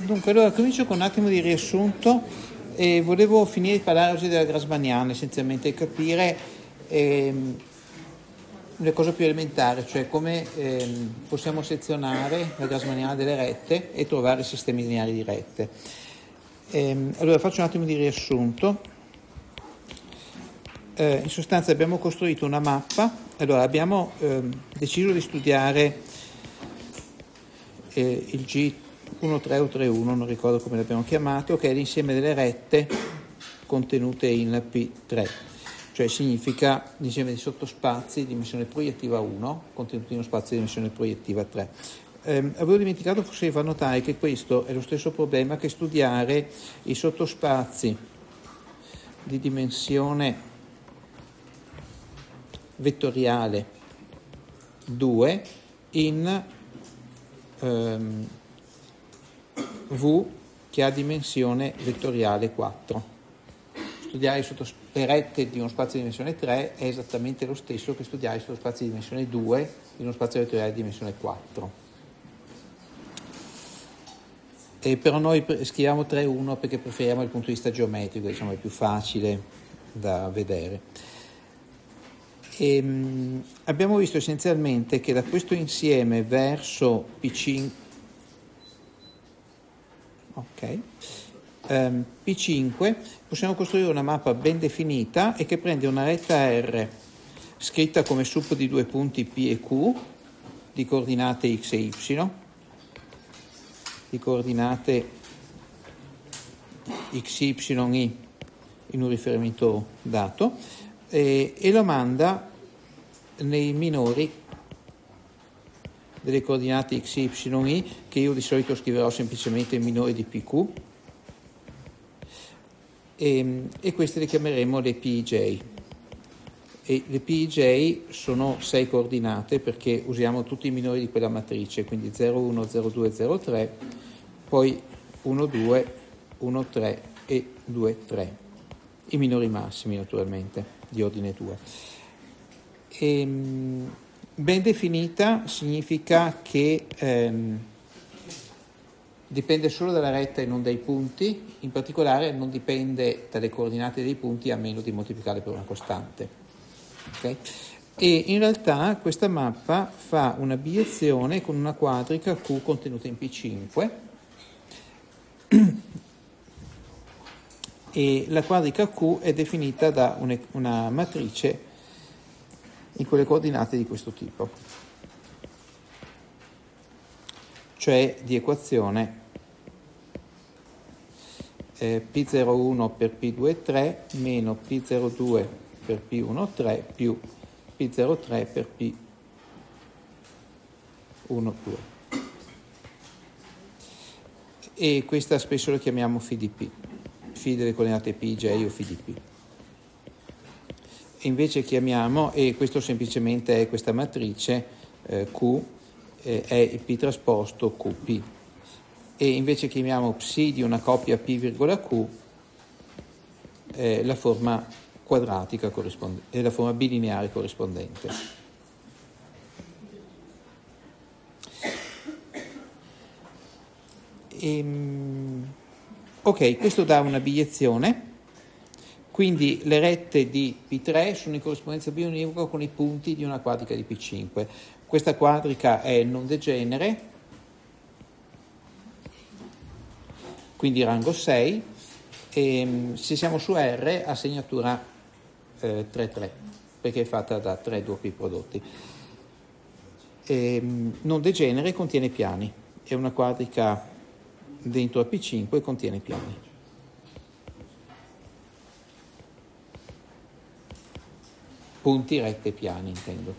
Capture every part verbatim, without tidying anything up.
Dunque, allora comincio con un attimo di riassunto e volevo finire di parlare oggi della Grassmanniana, essenzialmente, e capire ehm, le cose più elementari, cioè come ehm, possiamo sezionare la Grassmanniana delle rette e trovare i sistemi lineari di rette. Ehm, allora faccio un attimo di riassunto. Eh, in sostanza abbiamo costruito una mappa, allora abbiamo ehm, deciso di studiare eh, il G uno tre o tre uno, non ricordo come l'abbiamo chiamato, che è l'insieme delle rette contenute in P tre, cioè significa l'insieme di sottospazi di dimensione proiettiva uno contenuti in uno spazio di dimensione proiettiva tre. Eh, avevo dimenticato forse di far notare che questo è lo stesso problema che studiare i sottospazi di dimensione vettoriale due in ehm, V che ha dimensione vettoriale quattro. Studiare i sottospazi rette di uno spazio di dimensione tre è esattamente lo stesso che studiare i sottospazi di dimensione due in uno spazio vettoriale di dimensione quattro. E però noi scriviamo tre uno perché preferiamo dal punto di vista geometrico, diciamo è più facile da vedere. E, mh, abbiamo visto essenzialmente che da questo insieme verso P cinque ok um, P cinque possiamo costruire una mappa ben definita e che prende una retta R scritta come sup di due punti P e Q di coordinate x e y, di coordinate xy i in un riferimento dato, e, e lo manda nei minori delle coordinate x, y, i, che io di solito scriverò semplicemente in minore di P Q, e, e queste le chiameremo le P I J. E le P I J sono sei coordinate perché usiamo tutti i minori di quella matrice, quindi zero uno, zero due, zero tre, poi uno due, uno tre e due tre, i minori massimi naturalmente, di ordine due. E, ben definita significa che ehm, dipende solo dalla retta e non dai punti, in particolare non dipende dalle coordinate dei punti a meno di moltiplicarle per una costante. Okay? E in realtà questa mappa fa una biezione con una quadrica Q contenuta in P cinque e la quadrica Q è definita da una, una matrice in quelle coordinate di questo tipo, cioè di equazione eh, P zero uno per P due tre meno P zero due per P uno tre più P zero tre per P uno due. E questa spesso lo chiamiamo Φ di P, Φ delle coordinate P I J o Φ di P. Invece chiamiamo, e questo semplicemente è questa matrice eh, Q, eh, è il P trasposto Q P, e invece chiamiamo psi di una coppia P virgola Q eh, la forma quadratica corrispondente, la forma bilineare corrispondente. Ehm, ok, questo dà una biezione. Quindi le rette di P tre sono in corrispondenza bionivoca con i punti di una quadrica di P cinque. Questa quadrica è non degenere, quindi rango sei, e se siamo su R ha segnatura eh, tre tre, perché è fatta da tre doppi prodotti. E, non degenere contiene piani, è una quadrica dentro a P cinque e contiene piani. Punti, rette e piani, intendo.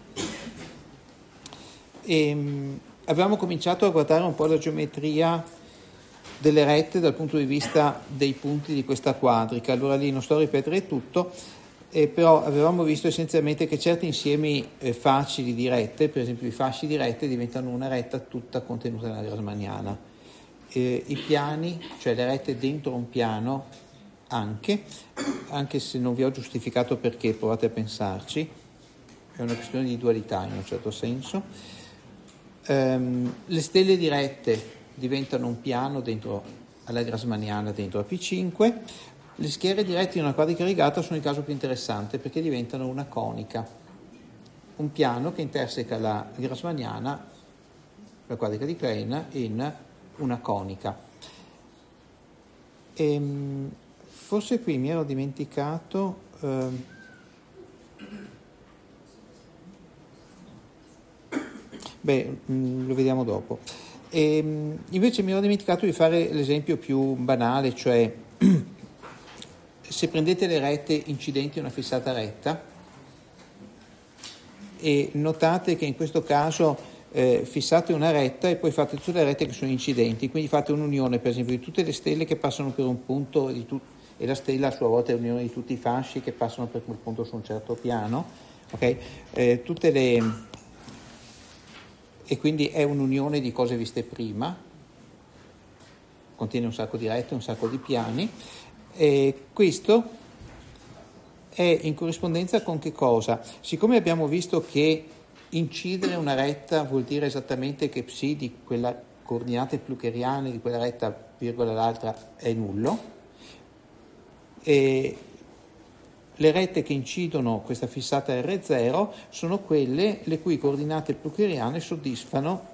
E, mh, avevamo cominciato a guardare un po' la geometria delle rette dal punto di vista dei punti di questa quadrica. Allora lì non sto a ripetere tutto, eh, però avevamo visto essenzialmente che certi insiemi eh, facili di rette, per esempio i fasci di rette, diventano una retta tutta contenuta nella Grassmanniana. Eh, I piani, cioè le rette dentro un piano, anche, anche se non vi ho giustificato perché, provate a pensarci, è una questione di dualità in un certo senso. Um, le stelle dirette diventano un piano dentro alla grassmanniana dentro a P cinque. Le schiere dirette in una quadrica rigata sono il caso più interessante perché diventano una conica, un piano che interseca la grassmanniana, la quadrica di Klein, in una conica. E, forse qui mi ero dimenticato eh, beh, mh, lo vediamo dopo. E, invece mi ero dimenticato di fare l'esempio più banale, cioè se prendete le rette incidenti a una fissata retta e notate che in questo caso eh, fissate una retta e poi fate tutte le rette che sono incidenti, quindi fate un'unione per esempio di tutte le stelle che passano per un punto di tu- e la stella a sua volta è l'unione di tutti i fasci che passano per quel punto su un certo piano, ok? Eh, tutte le e quindi è un'unione di cose viste prima, contiene un sacco di rette, un sacco di piani, e questo è in corrispondenza con che cosa? Siccome abbiamo visto che incidere una retta vuol dire esattamente che psi di quella coordinate pluckeriane di quella retta virgola l'altra è nullo, e le rette che incidono questa fissata erre zero sono quelle le cui coordinate pluckeriane soddisfano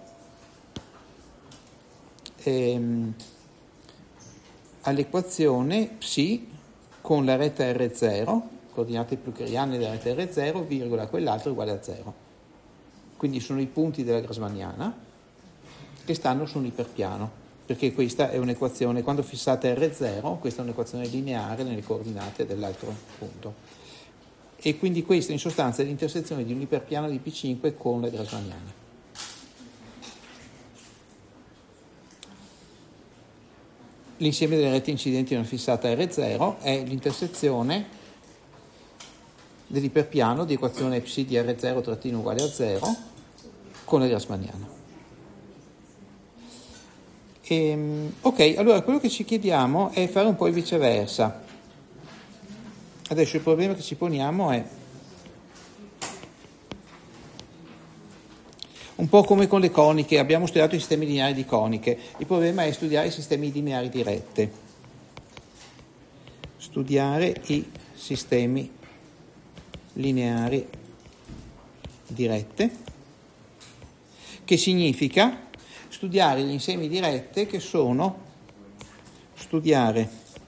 ehm, all'equazione psi con la retta erre zero, coordinate pluckeriane della retta erre zero, virgola quell'altro uguale a zero. Quindi sono i punti della grassmanniana che stanno su un iperpiano, perché questa è un'equazione, quando fissate erre zero, questa è un'equazione lineare nelle coordinate dell'altro punto. E quindi questa in sostanza è l'intersezione di un iperpiano di P cinque con la grassmanniana. L'insieme delle rette incidenti in una fissata erre zero è l'intersezione dell'iperpiano di equazione psi di erre zero trattino uguale a zero con la grassmanniana. E, ok, allora quello che ci chiediamo è fare un po' il viceversa. Adesso il problema che ci poniamo è un po' come con le coniche, abbiamo studiato i sistemi lineari di coniche, il problema è studiare i sistemi lineari di rette. Studiare i sistemi lineari di rette, che significa studiare gli insiemi di rette che sono studiare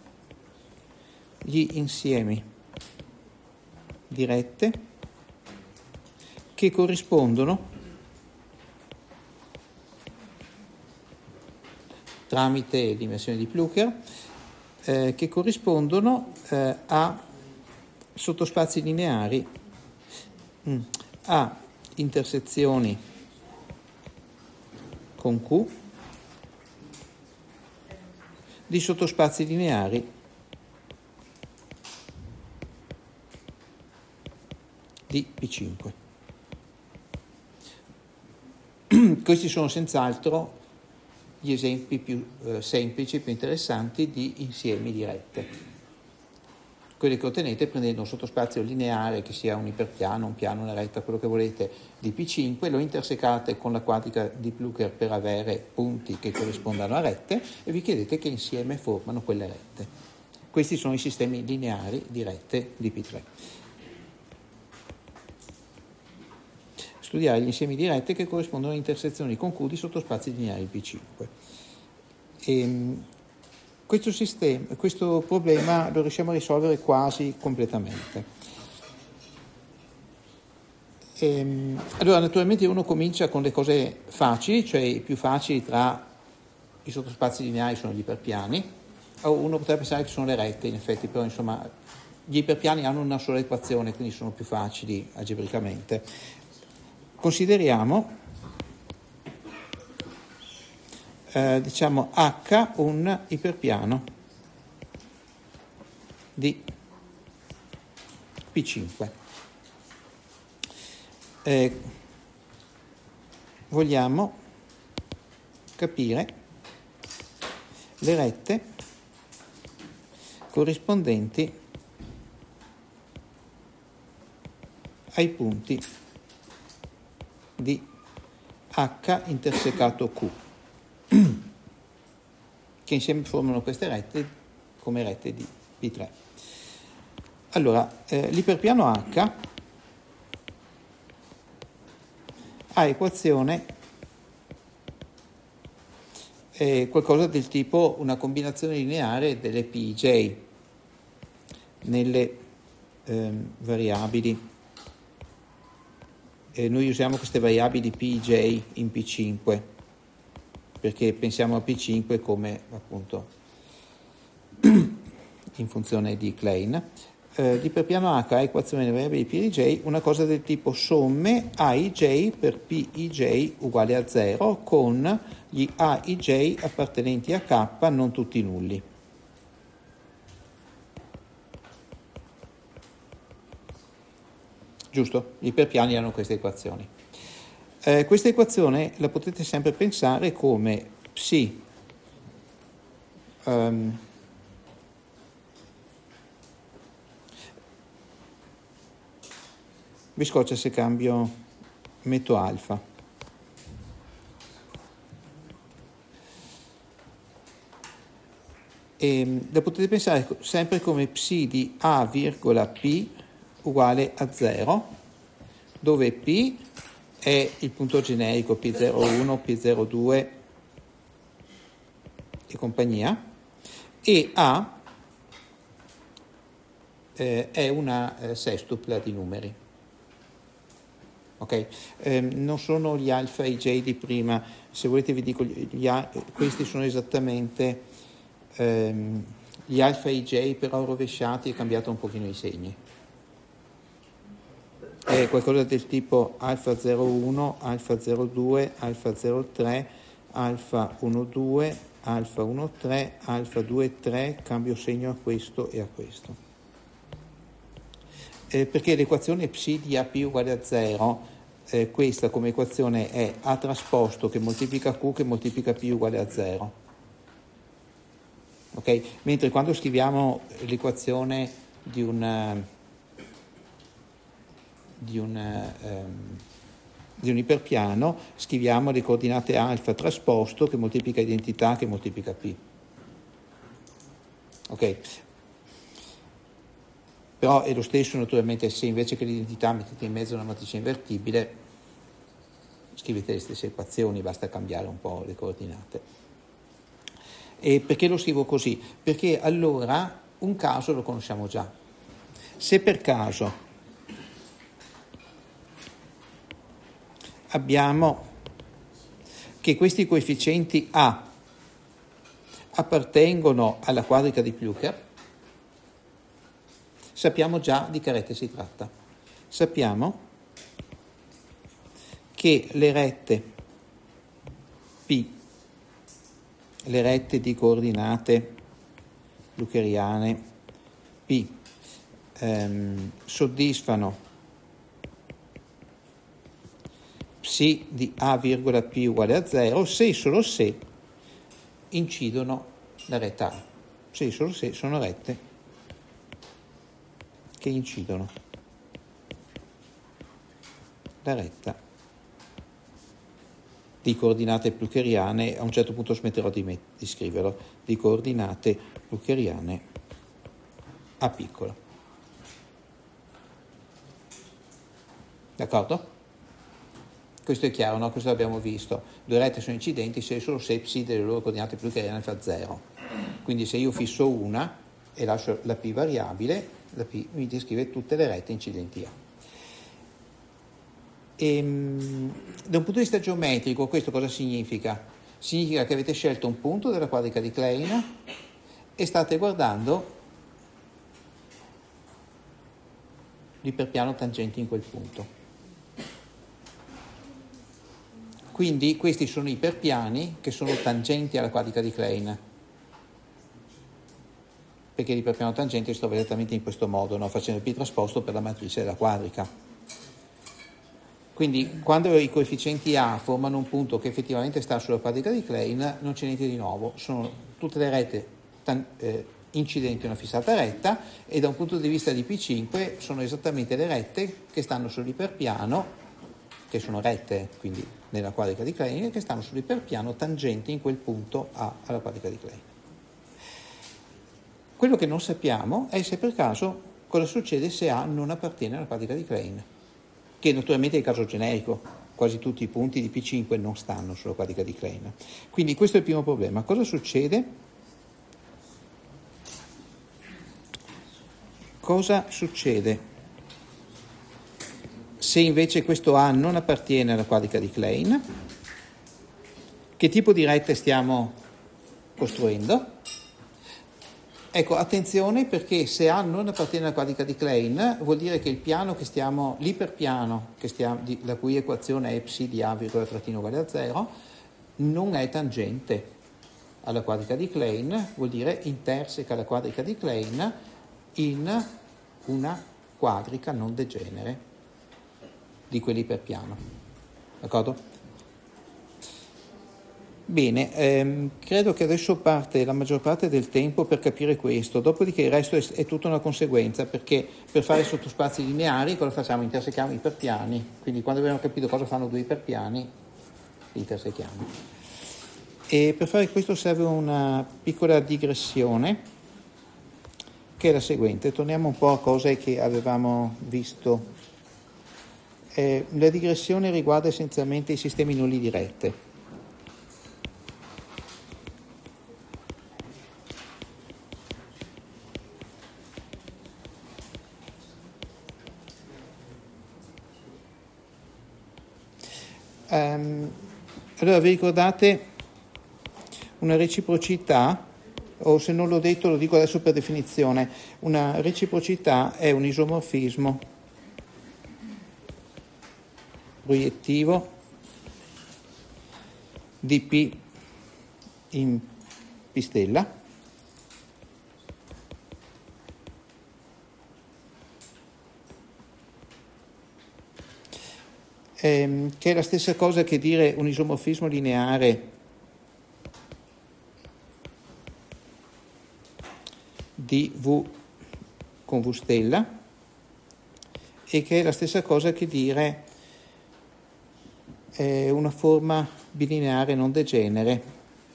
gli insiemi di rette che corrispondono tramite l'immersione di Plucker eh, che corrispondono eh, a sottospazi lineari mh, a intersezioni con Q di sottospazi lineari di P cinque. Questi sono senz'altro gli esempi più eh, semplici, più interessanti di insiemi di rette. Quelli che ottenete prendendo un sottospazio lineare che sia un iperpiano, un piano, una retta, quello che volete di P cinque, lo intersecate con la quadrica di Plucker per avere punti che corrispondano a rette e vi chiedete che insieme formano quelle rette. Questi sono i sistemi lineari di rette di P tre. Studiare gli insiemi di rette che corrispondono a intersezioni con Q di sottospazi lineari P cinque. E questo, sistema, questo problema lo riusciamo a risolvere quasi completamente. E, allora, naturalmente uno comincia con le cose facili, cioè i più facili tra i sottospazi lineari sono gli iperpiani, o uno potrebbe pensare che sono le rette, in effetti, però insomma gli iperpiani hanno una sola equazione, quindi sono più facili algebricamente. Consideriamo eh, diciamo H un iperpiano di P cinque. Eh, vogliamo capire le rette corrispondenti ai punti di H intersecato Q. che insieme formano queste rette come rette di P tre. Allora, eh, l'iperpiano H ha equazione eh, qualcosa del tipo una combinazione lineare delle P J nelle eh, variabili. Eh, noi usiamo queste variabili P J in P cinque perché pensiamo a P cinque come appunto in funzione di Klein. Eh, l'iperpiano H ha equazione delle variabili P J una cosa del tipo somme A I J per P I J uguale a zero con gli A I J appartenenti a K non tutti nulli. Giusto? Gli iperpiani hanno queste equazioni. Eh, questa equazione la potete sempre pensare come psi um, mi scoccia se cambio, metto alfa. E la potete pensare sempre come psi di A virgola P uguale a zero, dove P è il punto generico P zero uno, P zero due e compagnia, e A eh, è una eh, sestupla di numeri. Ok? Eh, non sono gli alfa e i j di prima, se volete vi dico, gli a, questi sono esattamente ehm, gli alfa e i j però rovesciati e cambiato un pochino i segni. È qualcosa del tipo alfa zero uno, alfa zero due, alfa zero tre, alfa uno due, alfa uno tre, alfa due tre, cambio segno a questo e a questo. Eh, perché l'equazione psi di A P uguale a zero, eh, questa come equazione è A trasposto che moltiplica Q che moltiplica P uguale a zero. Ok? Mentre quando scriviamo l'equazione di un Di un, ehm, di un iperpiano scriviamo le coordinate alfa trasposto che moltiplica identità che moltiplica P. Ok? Però è lo stesso naturalmente se invece che l'identità mettete in mezzo una matrice invertibile, scrivete le stesse equazioni, basta cambiare un po' le coordinate. E perché lo scrivo così? Perché allora un caso lo conosciamo già. Se per caso abbiamo che questi coefficienti A appartengono alla quadrica di Plücker, sappiamo già di che rette si tratta. Sappiamo che le rette P, le rette di coordinate plückeriane P, ehm, soddisfano psi di A virgola P uguale a zero se e solo se incidono la retta A. Se e solo se sono rette che incidono la retta di coordinate plückeriane, a un certo punto smetterò di, met- di scriverlo, di coordinate plückeriane A piccolo. D'accordo? Questo è chiaro, no? Questo l'abbiamo visto. Due rette sono incidenti se e solo se psi delle loro coordinate plückeriane fa zero. Quindi se io fisso una e lascio la P variabile, la P mi descrive tutte le rette incidenti A. E, da un punto di vista geometrico questo cosa significa? Significa che avete scelto un punto della quadrica di Klein e state guardando l'iperpiano tangente in quel punto. Quindi questi sono iperpiani che sono tangenti alla quadrica di Klein, perché l'iperpiano tangente si trova esattamente in questo modo, no? Facendo il P trasposto per la matrice della quadrica. Quindi quando i coefficienti A formano un punto che effettivamente sta sulla quadrica di Klein, non c'è niente di nuovo, sono tutte le rette tan- eh, incidenti a una fissata retta, e da un punto di vista di P cinque sono esattamente le rette che stanno sull'iperpiano, che sono rette quindi nella quadrica di Klein, che stanno sull'iperpiano tangenti in quel punto A alla quadrica di Klein. quello che non sappiamo è se per caso cosa succede se A non appartiene alla quadrica di Klein, che naturalmente è il caso generico, quasi tutti i punti di P cinque non stanno sulla quadrica di Klein. Quindi questo è il primo problema. Cosa succede? Cosa succede se invece questo A non appartiene alla quadrica di Klein? Che tipo di rette stiamo costruendo? Ecco, attenzione, perché se A non appartiene alla quadrica di Klein vuol dire che il piano che stiamo, l'iperpiano che stiamo, di, la cui equazione è psi di A virgola trattino uguale a zero, non è tangente alla quadrica di Klein, vuol dire interseca la quadrica di Klein in una quadrica non degenere di quell'iperpiano. D'accordo? Bene, ehm, credo che adesso parte la maggior parte del tempo per capire questo, dopodiché il resto è, è tutta una conseguenza, perché per fare sottospazi lineari cosa facciamo? Intersechiamo iperpiani, quindi quando abbiamo capito cosa fanno due iperpiani, li intersechiamo. E per fare questo serve una piccola digressione, che è la seguente. Torniamo un po' a cose che avevamo visto. Eh, la digressione riguarda essenzialmente i sistemi nulli di rette. Um, allora vi ricordate una reciprocità, o se non l'ho detto lo dico adesso per definizione, una reciprocità è un isomorfismo proiettivo di P in P stella ehm, che è la stessa cosa che dire un isomorfismo lineare di V con V stella, e che è la stessa cosa che dire eh, una forma bilineare non degenere.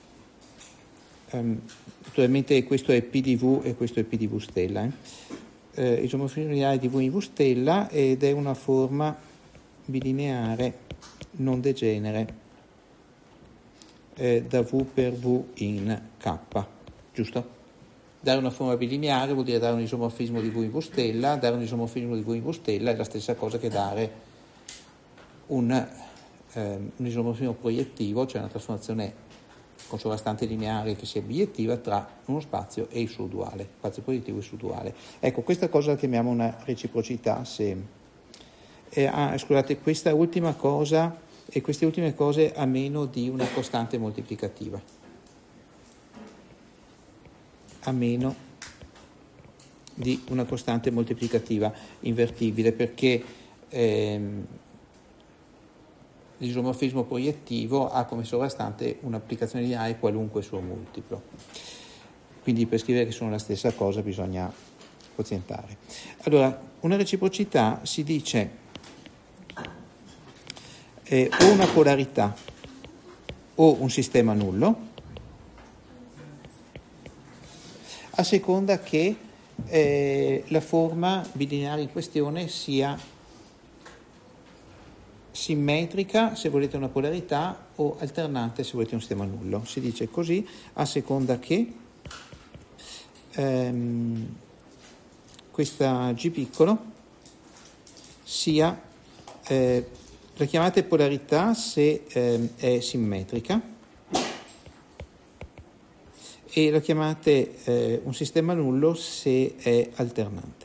Um, naturalmente questo è P di V e questo è P di V stella. Eh. Eh, isomorfismo lineare di V in V stella, ed è una forma bilineare non degenere eh, da V per V in K, giusto? Dare una forma bilineare vuol dire dare un isomorfismo di V in V stella, dare un isomorfismo di V in V stella è la stessa cosa che dare un, ehm, un isomorfismo proiettivo, cioè una trasformazione con sovrastante lineare che sia bigliettiva tra uno spazio e il suo duale, spazio proiettivo e il suo duale. Ecco, questa cosa la chiamiamo una reciprocità se... Eh, ah, scusate, questa ultima cosa e queste ultime cose a meno di una costante moltiplicativa. A meno di una costante moltiplicativa invertibile, perché ehm, l'isomorfismo proiettivo ha come sovrastante un'applicazione lineare qualunque suo multiplo. Quindi per scrivere che sono la stessa cosa bisogna quozientare. Allora, una reciprocità si dice eh, o una polarità o un sistema nullo, a seconda che eh, la forma bilineare in questione sia simmetrica, se volete una polarità, o alternante, se volete un sistema nullo. Si dice così, a seconda che ehm, questa G piccolo sia, eh, la chiamate polarità se eh, è simmetrica, e la chiamate eh, un sistema nullo se è alternante.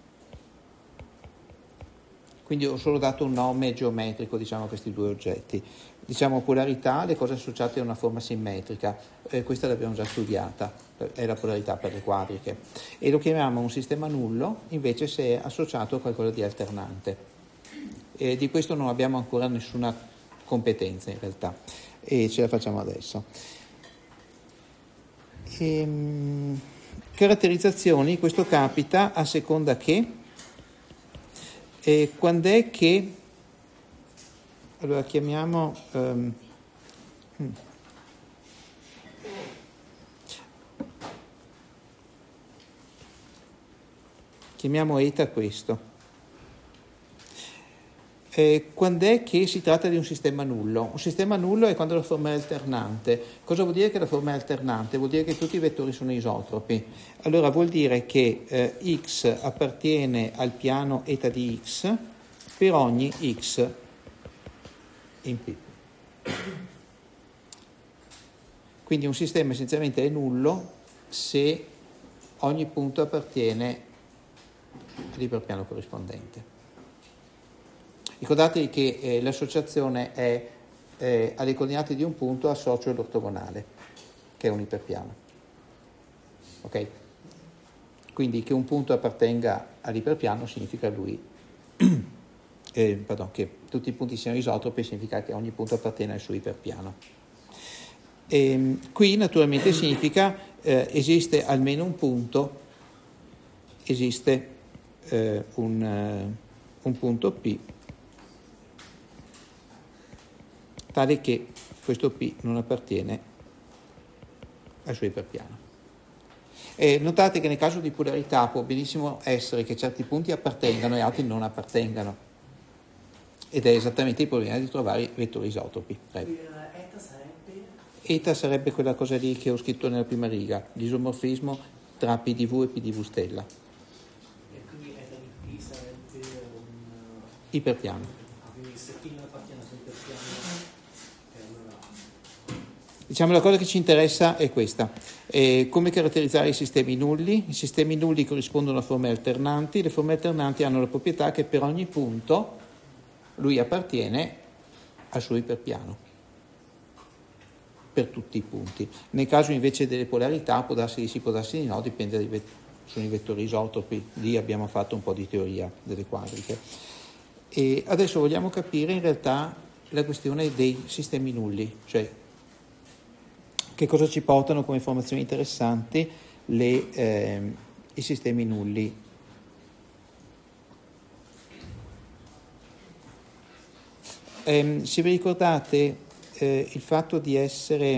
Quindi ho solo dato un nome geometrico, diciamo, a questi due oggetti. Diciamo polarità, le cose associate a una forma simmetrica, eh, questa l'abbiamo già studiata, è la polarità per le quadriche. E lo chiamiamo un sistema nullo invece se è associato a qualcosa di alternante. E di questo non abbiamo ancora nessuna competenza in realtà, e ce la facciamo adesso. Ehm, caratterizzazioni, questo capita a seconda che e quando è che, allora chiamiamo um, chiamiamo eta questo. Eh, quando è che si tratta di un sistema nullo? Un sistema nullo è quando la forma è alternante. Cosa vuol dire che la forma è alternante? Vuol dire che tutti i vettori sono isotropi. Allora vuol dire che eh, x appartiene al piano eta di x per ogni x in P. Quindi un sistema essenzialmente è nullo se ogni punto appartiene all'iperpiano corrispondente. Ricordatevi che eh, l'associazione è eh, alle coordinate di un punto associo l'ortogonale, che è un iperpiano. Ok? Quindi che un punto appartenga all'iperpiano significa lui, eh, pardon, che tutti i punti siano isotropi significa che ogni punto appartiene al suo iperpiano. E, qui naturalmente significa eh, esiste almeno un punto, esiste eh, un, uh, un punto P tale che questo P non appartiene al suo iperpiano. E notate che nel caso di polarità può benissimo essere che certi punti appartengano e altri non appartengano, ed è esattamente il problema di trovare i vettori isotropi. Prego. Eta sarebbe? Eta sarebbe quella cosa lì che ho scritto nella prima riga, l'isomorfismo tra P D V e P D V stella. E quindi eta di P sarebbe un iperpiano. Quindi se P non appartiene al suo iperpiano, e allora... Diciamo la cosa che ci interessa è questa. Eh, come caratterizzare i sistemi nulli? I sistemi nulli corrispondono a forme alternanti. Le forme alternanti hanno la proprietà che per ogni punto lui appartiene al suo iperpiano, per tutti i punti. Nel caso invece delle polarità può darsi di sì, può darsi di no, dipende dai vet- sono i vettori isotropi. Lì abbiamo fatto un po' di teoria delle quadriche. E adesso vogliamo capire in realtà la questione dei sistemi nulli, cioè che cosa ci portano come informazioni interessanti le, eh, i sistemi nulli. Eh, se vi ricordate eh, il fatto di essere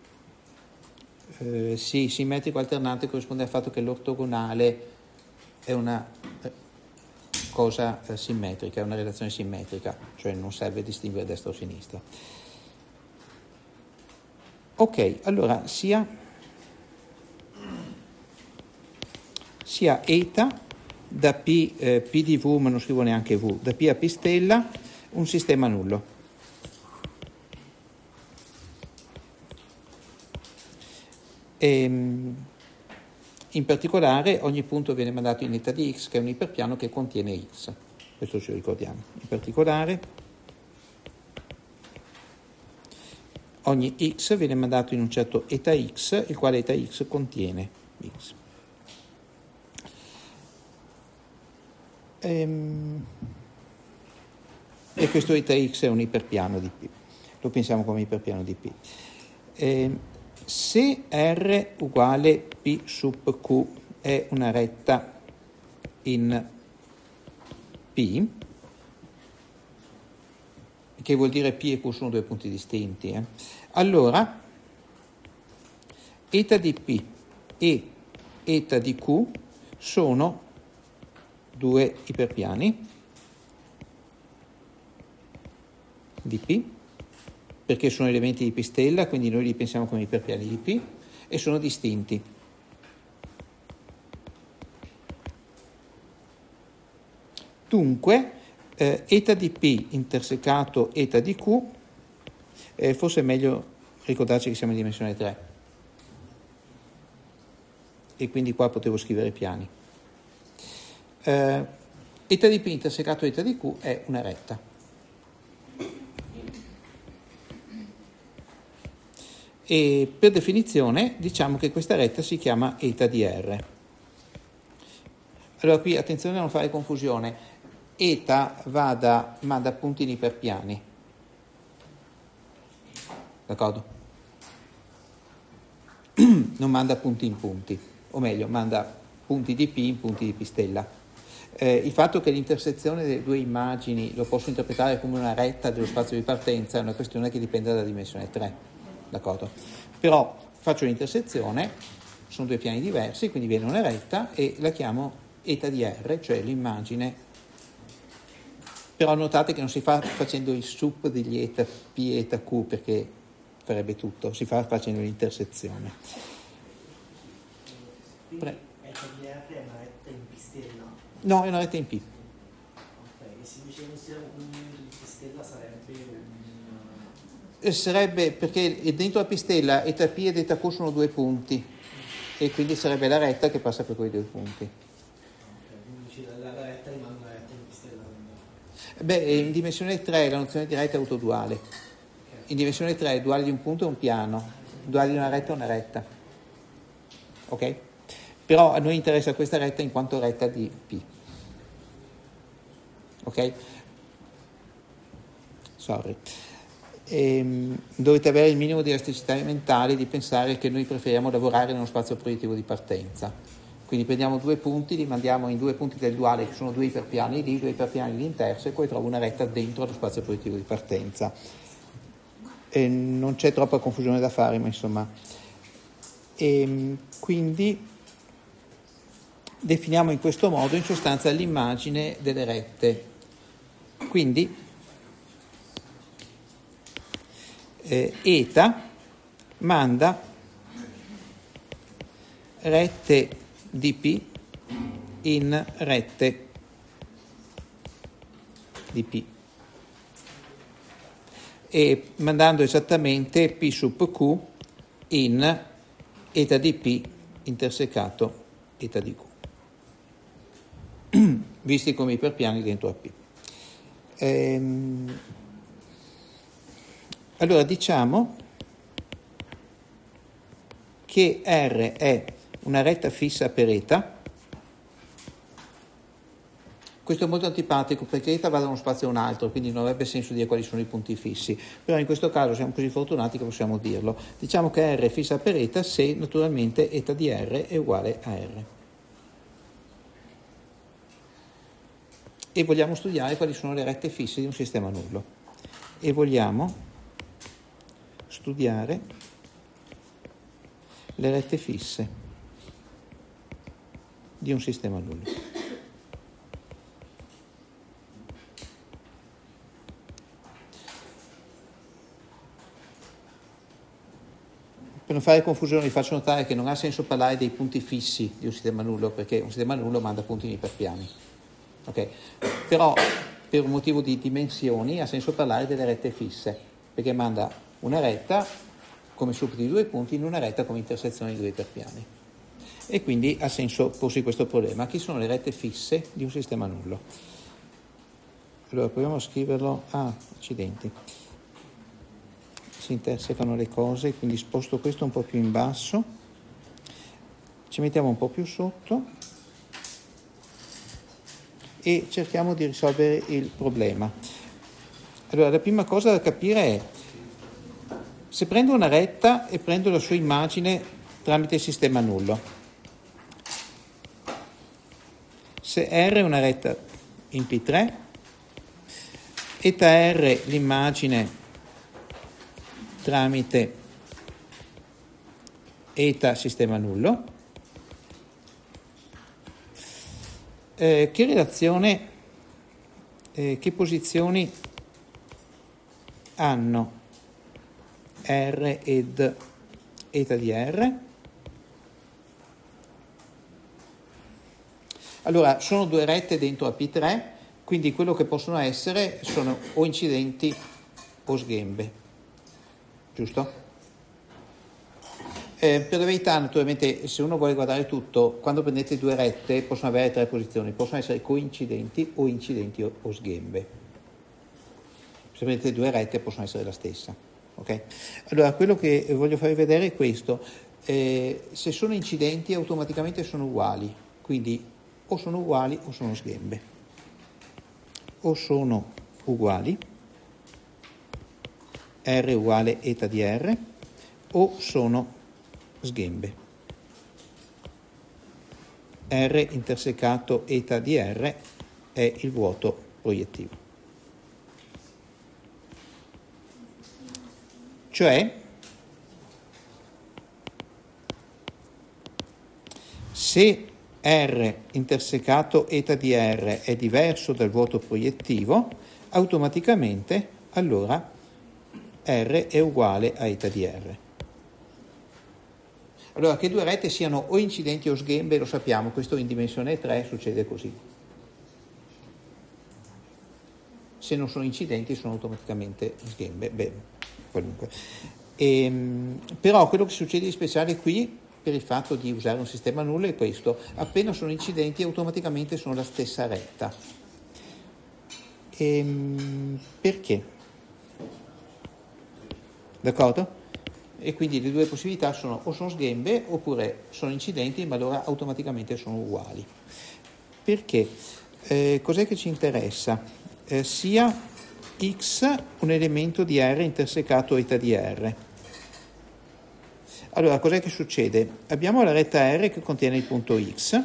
eh, sì, simmetrico alternante corrisponde al fatto che l'ortogonale è una cosa eh, simmetrica, è una relazione simmetrica, cioè non serve distinguere destra o sinistra. Ok, allora sia, sia eta da P, eh, P di V, ma non scrivo neanche V, da P a P stella, un sistema nullo. E, in particolare ogni punto viene mandato in eta di x, che è un iperpiano che contiene x. Questo ci ricordiamo. In particolare ogni x viene mandato in un certo eta x, il quale eta x contiene x. Ehm, e questo eta x è un iperpiano di P. Lo pensiamo come iperpiano di P. Ehm, se R uguale P sub Q è una retta in P, che vuol dire P e Q sono due punti distinti, eh? Allora eta di P e eta di Q sono due iperpiani di P, perché sono elementi di P stella, quindi noi li pensiamo come iperpiani di P, e sono distinti. Dunque eh, eta di P intersecato eta di Q, eh, forse è meglio ricordarci che siamo in dimensione tre, e quindi qua potevo scrivere piani. Eh, eta di P intersecato eta di Q è una retta. E per definizione diciamo che questa retta si chiama eta di R. Allora qui attenzione a non fare confusione. Eta va da, manda punti in iperpiani, d'accordo? Non manda punti in punti, o meglio, manda punti di P in punti di P stella. Eh, il fatto che l'intersezione delle due immagini lo posso interpretare come una retta dello spazio di partenza è una questione che dipende dalla dimensione tre, d'accordo? Però faccio l'intersezione, sono due piani diversi, quindi viene una retta e la chiamo eta di R, cioè l'immagine, però notate che non si fa facendo il sup degli eta P e eta Q, perché farebbe tutto, si fa facendo l'intersezione. Quindi eta di R è una retta in P stella? No, è una retta in P. Ok, e se invece fosse un P stella sarebbe un... Sarebbe, perché dentro la P stella eta P ed eta Q sono due punti, e quindi sarebbe la retta che passa per quei due punti. Ok, quindi la, la retta rimane una retta in P stella. Beh, in dimensione tre la nozione di retta è autoduale. In dimensione tre il duale di un punto è un piano, il duale di una retta è una retta. Ok? Però a noi interessa questa retta in quanto retta di P. Ok? Sorry. E dovete avere il minimo di elasticità mentale di pensare che noi preferiamo lavorare nello spazio proiettivo di partenza. Quindi prendiamo due punti, li mandiamo in due punti del duale, che sono due iperpiani lì, due iperpiani di interseco, e trovo una retta dentro lo spazio proiettivo di partenza. E non c'è troppa confusione da fare, ma insomma. E quindi definiamo in questo modo in sostanza l'immagine delle rette. Quindi Eh, eta manda rette di P in rette di P, e mandando esattamente P sub Q in eta di P intersecato eta di Q, visti come iperpiani dentro a P. Ehm, Allora diciamo che R è una retta fissa per eta. Questo è molto antipatico perché eta va da uno spazio a un altro, quindi non avrebbe senso dire quali sono i punti fissi, però in questo caso siamo così fortunati che possiamo dirlo. Diciamo che R è fissa per eta se naturalmente eta di R è uguale a R. E vogliamo studiare quali sono le rette fisse di un sistema nullo. E vogliamo studiare le rette fisse di un sistema nullo. Per non fare confusione vi faccio notare che non ha senso parlare dei punti fissi di un sistema nullo, perché un sistema nullo manda punti in iperpiani. Okay? Però per un motivo di dimensioni ha senso parlare delle rette fisse, perché manda una retta come sup di due punti in una retta come intersezione di due iperpiani. E quindi ha senso porsi questo problema. Chi sono le rette fisse di un sistema nullo? Allora proviamo a scriverlo. Ah, accidenti. Si intersecano le cose, quindi sposto questo un po' più in basso. Ci mettiamo un po' più sotto e cerchiamo di risolvere il problema. Allora, la prima cosa da capire è: se prendo una retta e prendo la sua immagine tramite il sistema nullo, se R è una retta in P tre, eta R l'immagine tramite eta sistema nullo, eh, che relazione, eh, che posizioni hanno R ed eta di R? Allora, sono due rette dentro a P tre, quindi quello che possono essere sono o incidenti o sghembe, giusto? Eh, per la verità, naturalmente, se uno vuole guardare tutto, quando prendete due rette possono avere tre posizioni, possono essere coincidenti o incidenti o, o sghembe. Se prendete due rette possono essere la stessa. Okay? Allora, quello che voglio farvi vedere è questo: eh, se sono incidenti automaticamente sono uguali, quindi o sono uguali o sono sghembe, o sono uguali, R uguale eta di R, o sono sghembe, R intersecato eta di R è il vuoto proiettivo. Cioè, se R intersecato eta di R è diverso dal vuoto proiettivo, automaticamente allora R è uguale a eta di R. Allora, che due rette siano o incidenti o sghembe lo sappiamo, questo in dimensione tre succede così. Se non sono incidenti sono automaticamente sghembe, beh, qualunque. E, però quello che succede di speciale qui, per il fatto di usare un sistema nullo, è questo: appena sono incidenti automaticamente sono la stessa retta. E, perché? D'accordo? E quindi le due possibilità sono o sono sghembe oppure sono incidenti, ma allora automaticamente sono uguali. Perché? Eh, cos'è che ci interessa? Eh, sia x un elemento di R intersecato eta di R. Allora, cos'è che succede? Abbiamo la retta R che contiene il punto x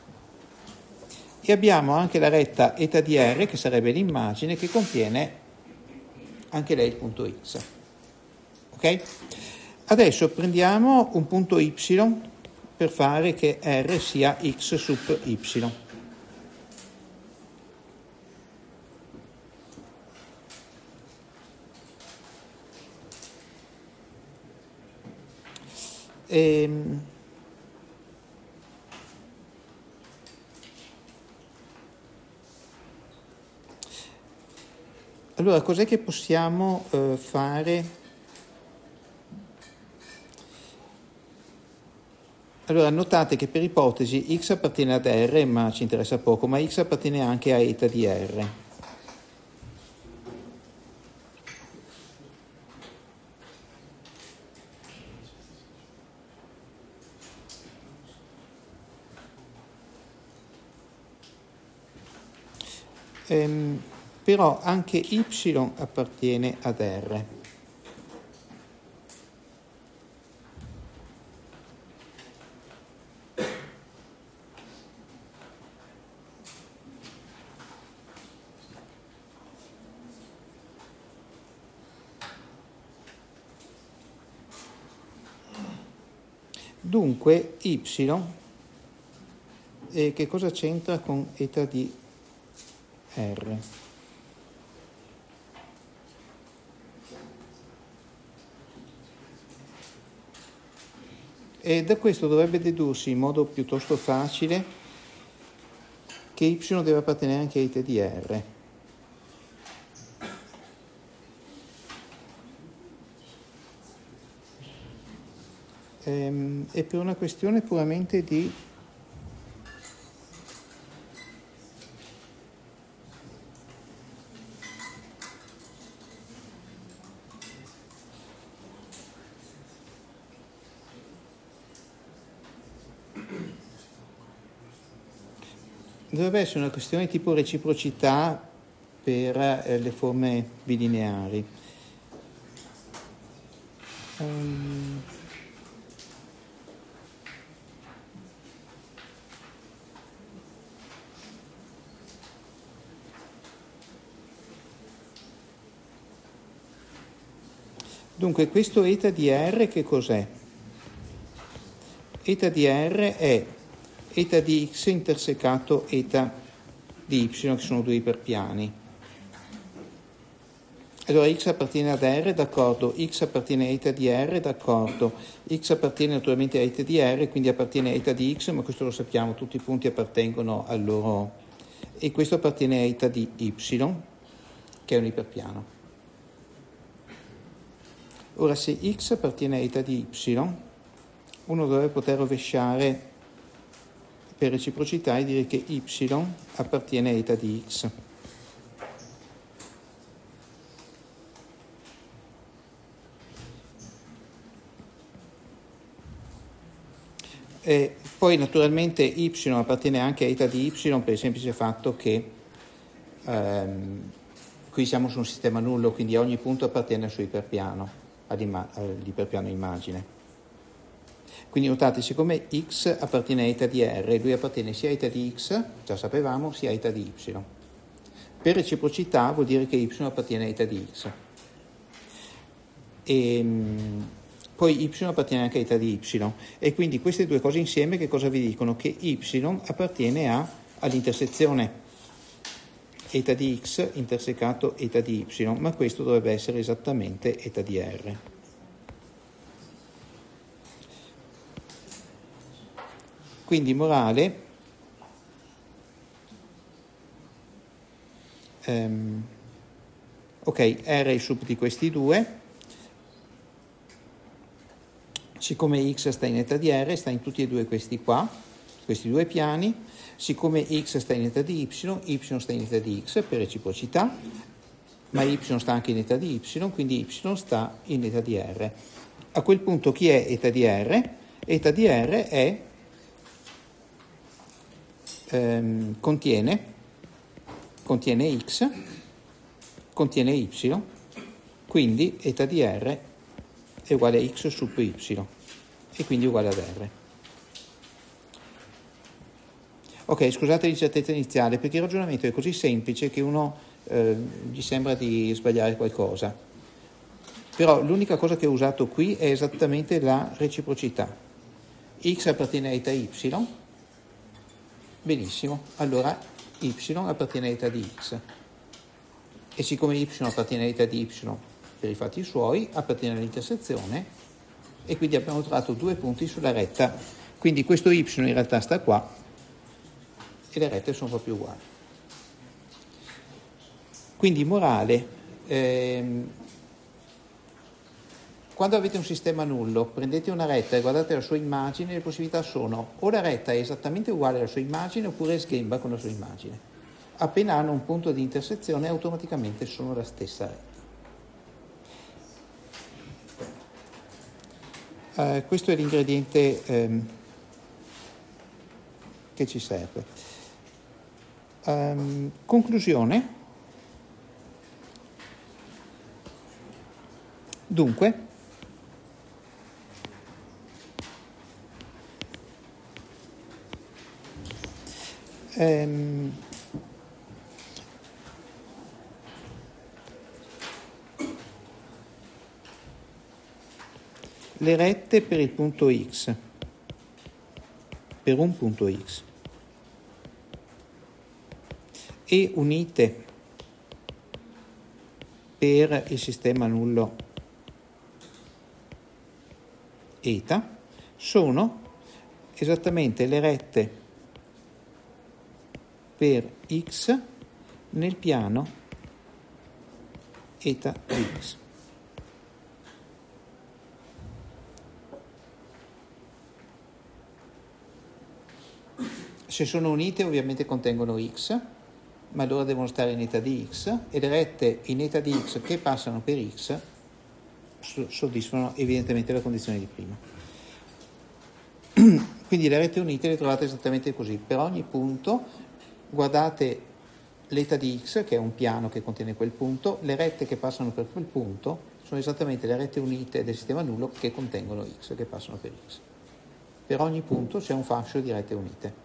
e abbiamo anche la retta eta di R, che sarebbe l'immagine, che contiene anche lei il punto x. Ok? Adesso prendiamo un punto y per fare che R sia x sub y. Ehm, allora, cos'è che possiamo eh, fare? Allora, notate che per ipotesi x appartiene ad R, ma ci interessa poco, ma x appartiene anche a eta di R. Ehm, però anche y appartiene ad R. Dunque y eh, che cosa c'entra con eta di R? E da questo dovrebbe dedursi in modo piuttosto facile che y deve appartenere anche a eta di R. Ehm, è per una questione puramente di dovrebbe essere una questione tipo reciprocità per eh, le forme bilineari. Um, Dunque, questo eta di R che cos'è? Eta di R è eta di x intersecato eta di y, che sono due iperpiani. Allora x appartiene ad R, d'accordo, x appartiene a eta di R, d'accordo, x appartiene naturalmente a eta di R, quindi appartiene a eta di x, ma questo lo sappiamo, tutti i punti appartengono al loro... e questo appartiene a eta di y, che è un iperpiano. Ora, se x appartiene a eta di y, uno dovrebbe poter rovesciare per reciprocità e dire che y appartiene a eta di x. E poi naturalmente y appartiene anche a eta di y per il semplice fatto che ehm, qui siamo su un sistema nullo, quindi ogni punto appartiene al suo iperpiano, all'iperpiano immagine. Quindi notate, siccome x appartiene a eta di R, lui appartiene sia a eta di x, già sapevamo, sia a eta di y. Per reciprocità vuol dire che y appartiene a eta di x. E, poi y appartiene anche a eta di y, e quindi queste due cose insieme che cosa vi dicono? Che y appartiene a, all'intersezione eta di x intersecato eta di y, ma questo dovrebbe essere esattamente eta di r. Quindi morale, um, ok, R è il sub di questi due, siccome x sta in eta di r, sta in tutti e due questi qua, questi due piani, siccome x sta in eta di y, y sta in eta di x per reciprocità, ma y sta anche in eta di y, quindi y sta in eta di r. A quel punto chi è eta di r? Eta di r è, ehm, contiene, contiene x, contiene y, quindi eta di r è uguale a x sub y, e quindi uguale ad r. Ok, scusate l'incertezza iniziale, perché il ragionamento è così semplice che uno eh, gli sembra di sbagliare qualcosa. Però l'unica cosa che ho usato qui è esattamente la reciprocità. X appartiene a eta y, benissimo, allora y appartiene a eta di x. E siccome y appartiene a eta di y per i fatti suoi, appartiene all'intersezione, e quindi abbiamo trovato due punti sulla retta. Quindi questo y in realtà sta qua, e le rette sono proprio uguali. Quindi morale, ehm, quando avete un sistema nullo, prendete una retta e guardate la sua immagine, le possibilità sono o la retta è esattamente uguale alla sua immagine oppure sghemba con la sua immagine. Appena hanno un punto di intersezione automaticamente sono la stessa retta. Uh, questo è l'ingrediente um, che ci serve. Um, conclusione. Dunque, um, le rette per il punto x, per un punto x, e unite per il sistema nullo eta sono esattamente le rette per x nel piano eta di x. Se sono unite ovviamente contengono x, ma allora devono stare in eta di x, e le rette in eta di x che passano per x soddisfano evidentemente la condizione di prima. Quindi le rette unite le trovate esattamente così. Per ogni punto guardate l'eta di x, che è un piano che contiene quel punto, le rette che passano per quel punto sono esattamente le rette unite del sistema nullo che contengono x, che passano per x. Per ogni punto c'è un fascio di rette unite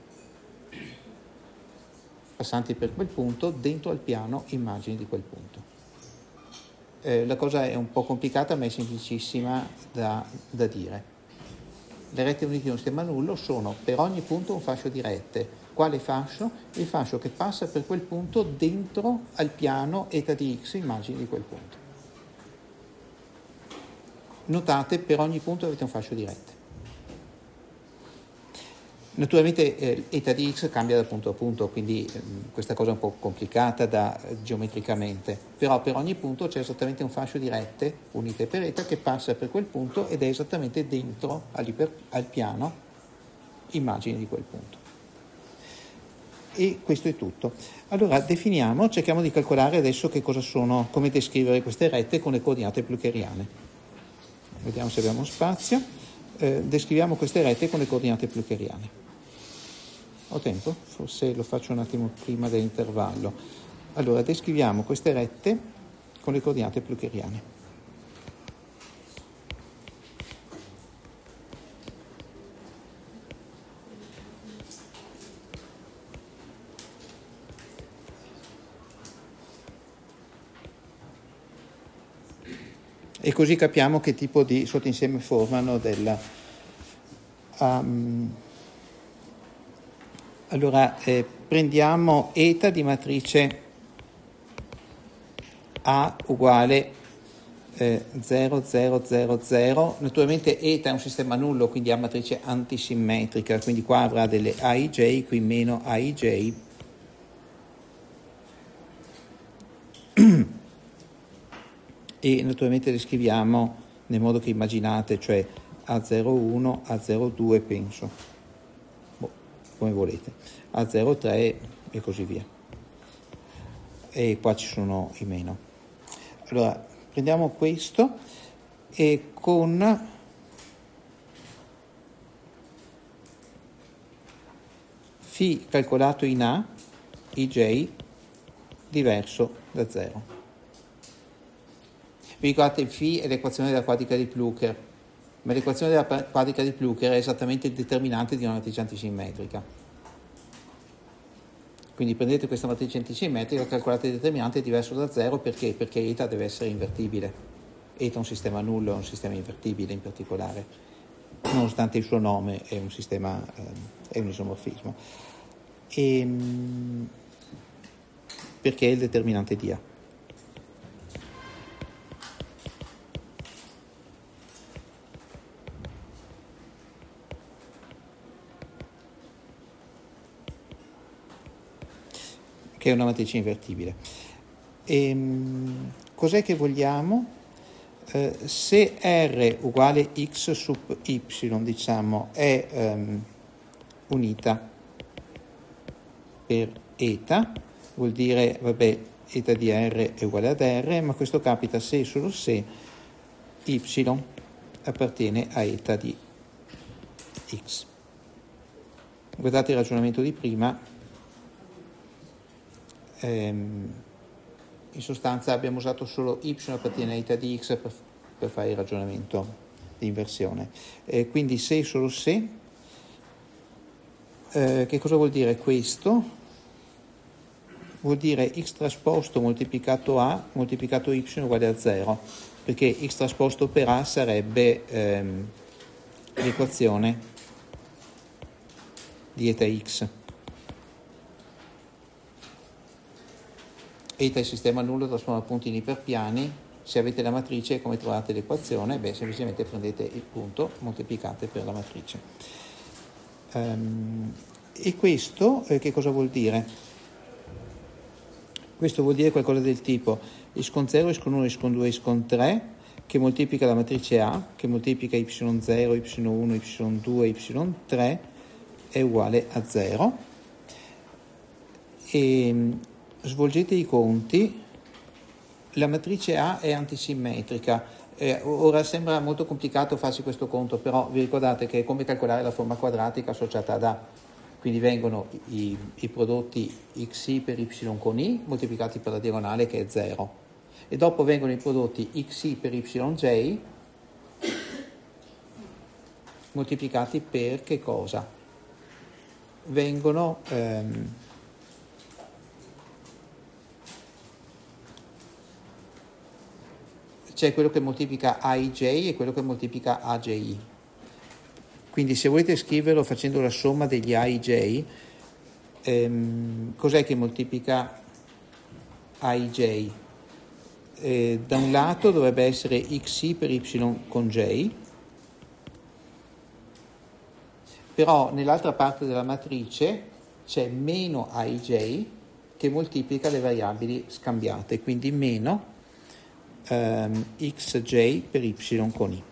passanti per quel punto dentro al piano immagini di quel punto. Eh, la cosa è un po' complicata, ma è semplicissima da, da dire. Le rette unite di un sistema nullo sono per ogni punto un fascio di rette. Quale fascio? Il fascio che passa per quel punto dentro al piano eta di x immagini di quel punto. Notate, per ogni punto avete un fascio di rette. Naturalmente eh, eta di x cambia da punto a punto, quindi eh, questa cosa è un po' complicata da, eh, geometricamente, però per ogni punto c'è esattamente un fascio di rette unite per eta che passa per quel punto ed è esattamente dentro al piano immagine di quel punto. E questo è tutto. Allora definiamo, cerchiamo di calcolare adesso che cosa sono, come descrivere queste rette con le coordinate plucheriane. Vediamo se abbiamo spazio. Eh, descriviamo queste rette con le coordinate plucheriane. Ho tempo? Forse lo faccio un attimo prima dell'intervallo. Allora, descriviamo queste rette con le coordinate plucheriane. e così capiamo che tipo di sottoinsieme formano del... Um, allora, eh, prendiamo eta di matrice A uguale eh, zero, zero, zero, zero. Naturalmente eta è un sistema nullo, quindi ha matrice antisimmetrica, quindi qua avrà delle A I J, qui meno A I J. E naturalmente le scriviamo nel modo che immaginate, cioè A zero uno, A zero due, penso, boh, come volete, A zero tre e così via. E qua ci sono i meno. Allora, prendiamo questo e con φ calcolato in A, I J diverso da zero. Vi ricordate, φ è l'equazione della quadrica di Plücker, ma l'equazione della quadrica di Plücker è esattamente il determinante di una matrice antisimmetrica. Quindi prendete questa matrice antisimmetrica, calcolate il determinante, è diverso da zero, perché? Perché eta deve essere invertibile. Eta è un sistema nullo, è un sistema invertibile in particolare, nonostante il suo nome è un sistema, eh, è un isomorfismo. E, perché è il determinante di A. Che è una matrice invertibile. E, cos'è che vogliamo? Eh, se R uguale x sub y, diciamo, è um, unita per eta, vuol dire, vabbè, eta di R è uguale ad R, ma questo capita se e solo se y appartiene a eta di x. Guardate il ragionamento di prima. In sostanza abbiamo usato solo y appartiene a eta di x per, per fare il ragionamento di inversione. Eh, quindi se solo se, eh, che cosa vuol dire questo? Vuol dire x trasposto moltiplicato a moltiplicato y uguale a zero, perché x trasposto per a sarebbe ehm, l'equazione di eta x. Eta è il sistema nullo, trasforma punti in iperpiani. Se avete la matrice, come trovate l'equazione? Beh, semplicemente prendete il punto, moltiplicate per la matrice. Um, e questo eh, che cosa vuol dire? Questo vuol dire qualcosa del tipo y con zero, y con uno, y con due, y con tre, che moltiplica la matrice A, che moltiplica y zero, y uno, y due, y tre, è uguale a zero. E svolgete i conti, la matrice A è antisimmetrica. Eh, ora sembra molto complicato farsi questo conto, però vi ricordate che è come calcolare la forma quadratica associata ad A. Quindi vengono i, i prodotti xi per y con i moltiplicati per la diagonale, che è zero, e dopo vengono i prodotti xi per yj moltiplicati per che cosa? Vengono ehm, c'è quello che moltiplica A I J e quello che moltiplica A J I. Quindi se volete scriverlo facendo la somma degli A I J, ehm, cos'è che moltiplica A I J? Eh, da un lato dovrebbe essere xi per y con j, però nell'altra parte della matrice c'è meno A I J che moltiplica le variabili scambiate, quindi meno Um, xj per y con i.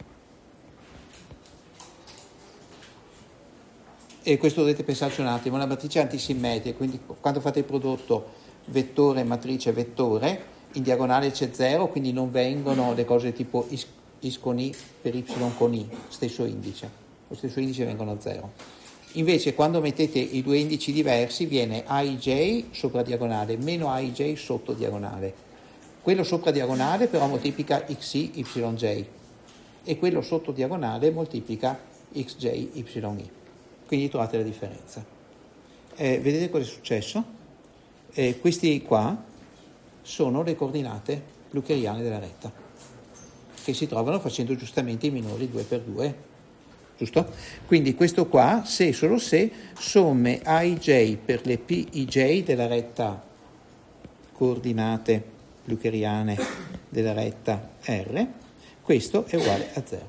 E questo dovete pensarci un attimo, la matrice è antisimmetrica, quindi quando fate il prodotto vettore, matrice, vettore, in diagonale c'è zero, quindi non vengono le cose tipo is, is con i per y con i, stesso indice, lo stesso indice vengono a zero. Invece quando mettete i due indici diversi viene A I J sopra diagonale meno A I J sotto diagonale. Quello sopra diagonale però moltiplica xi yj e quello sotto diagonale moltiplica xj yi. Quindi trovate la differenza. Eh, vedete cosa è successo? Eh, questi qua sono le coordinate plückeriane della retta. che si trovano facendo giustamente i minori due per due, giusto? Quindi questo qua, se e solo se, somme A I J per le P I J della retta coordinate blukeriane della retta R, questo è uguale a zero.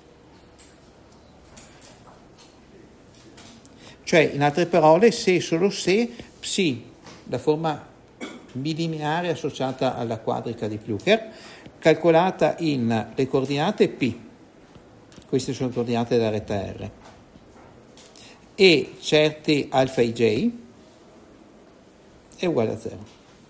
Cioè, in altre parole, se e solo se psi, la forma bilineare associata alla quadrica di Plücker, calcolata in le coordinate P, queste sono le coordinate della retta R, e certi alfa I J è uguale a zero.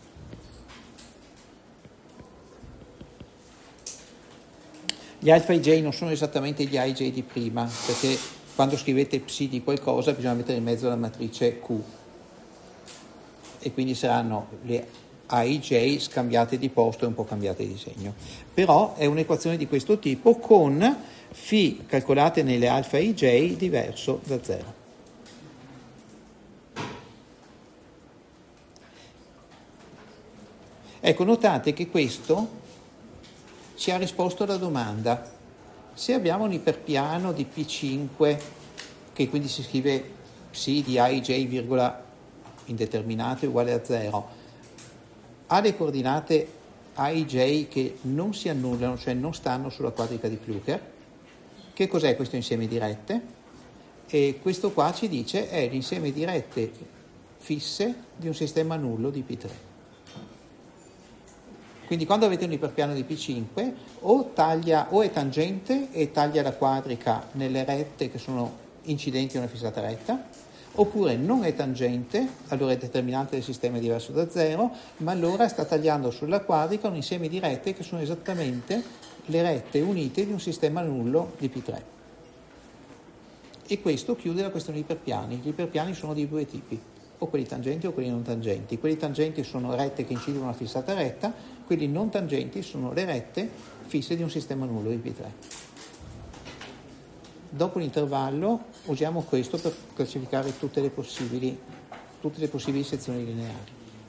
Gli alfa I J non sono esattamente gli A I J di prima, perché quando scrivete psi di qualcosa bisogna mettere in mezzo la matrice Q, e quindi saranno le A I J scambiate di posto e un po' cambiate di segno. Però è un'equazione di questo tipo con φ calcolate nelle alfa I J diverso da zero. Ecco, notate che questo ci ha risposto alla domanda: se abbiamo un iperpiano di P cinque, che quindi si scrive psi di A I J virgola indeterminato uguale a zero, ha le coordinate A I J che non si annullano, cioè non stanno sulla quadrica di Plücker, che cos'è questo insieme di rette? E questo qua ci dice è l'insieme di rette fisse di un sistema nullo di P tre. Quindi quando avete un iperpiano di P cinque o taglia o è tangente e taglia la quadrica nelle rette che sono incidenti a una fissata retta, oppure non è tangente, allora il determinante del sistema è diverso da zero, ma allora sta tagliando sulla quadrica un insieme di rette che sono esattamente le rette unite di un sistema nullo di P tre. E questo chiude la questione degli iperpiani. Gli iperpiani sono di due tipi, o quelli tangenti o quelli non tangenti. Quelli tangenti sono rette che incidono una fissata retta, quelli non tangenti sono le rette fisse di un sistema nullo di P tre. Dopo l'intervallo usiamo questo per classificare tutte le possibili, tutte le possibili sezioni lineari.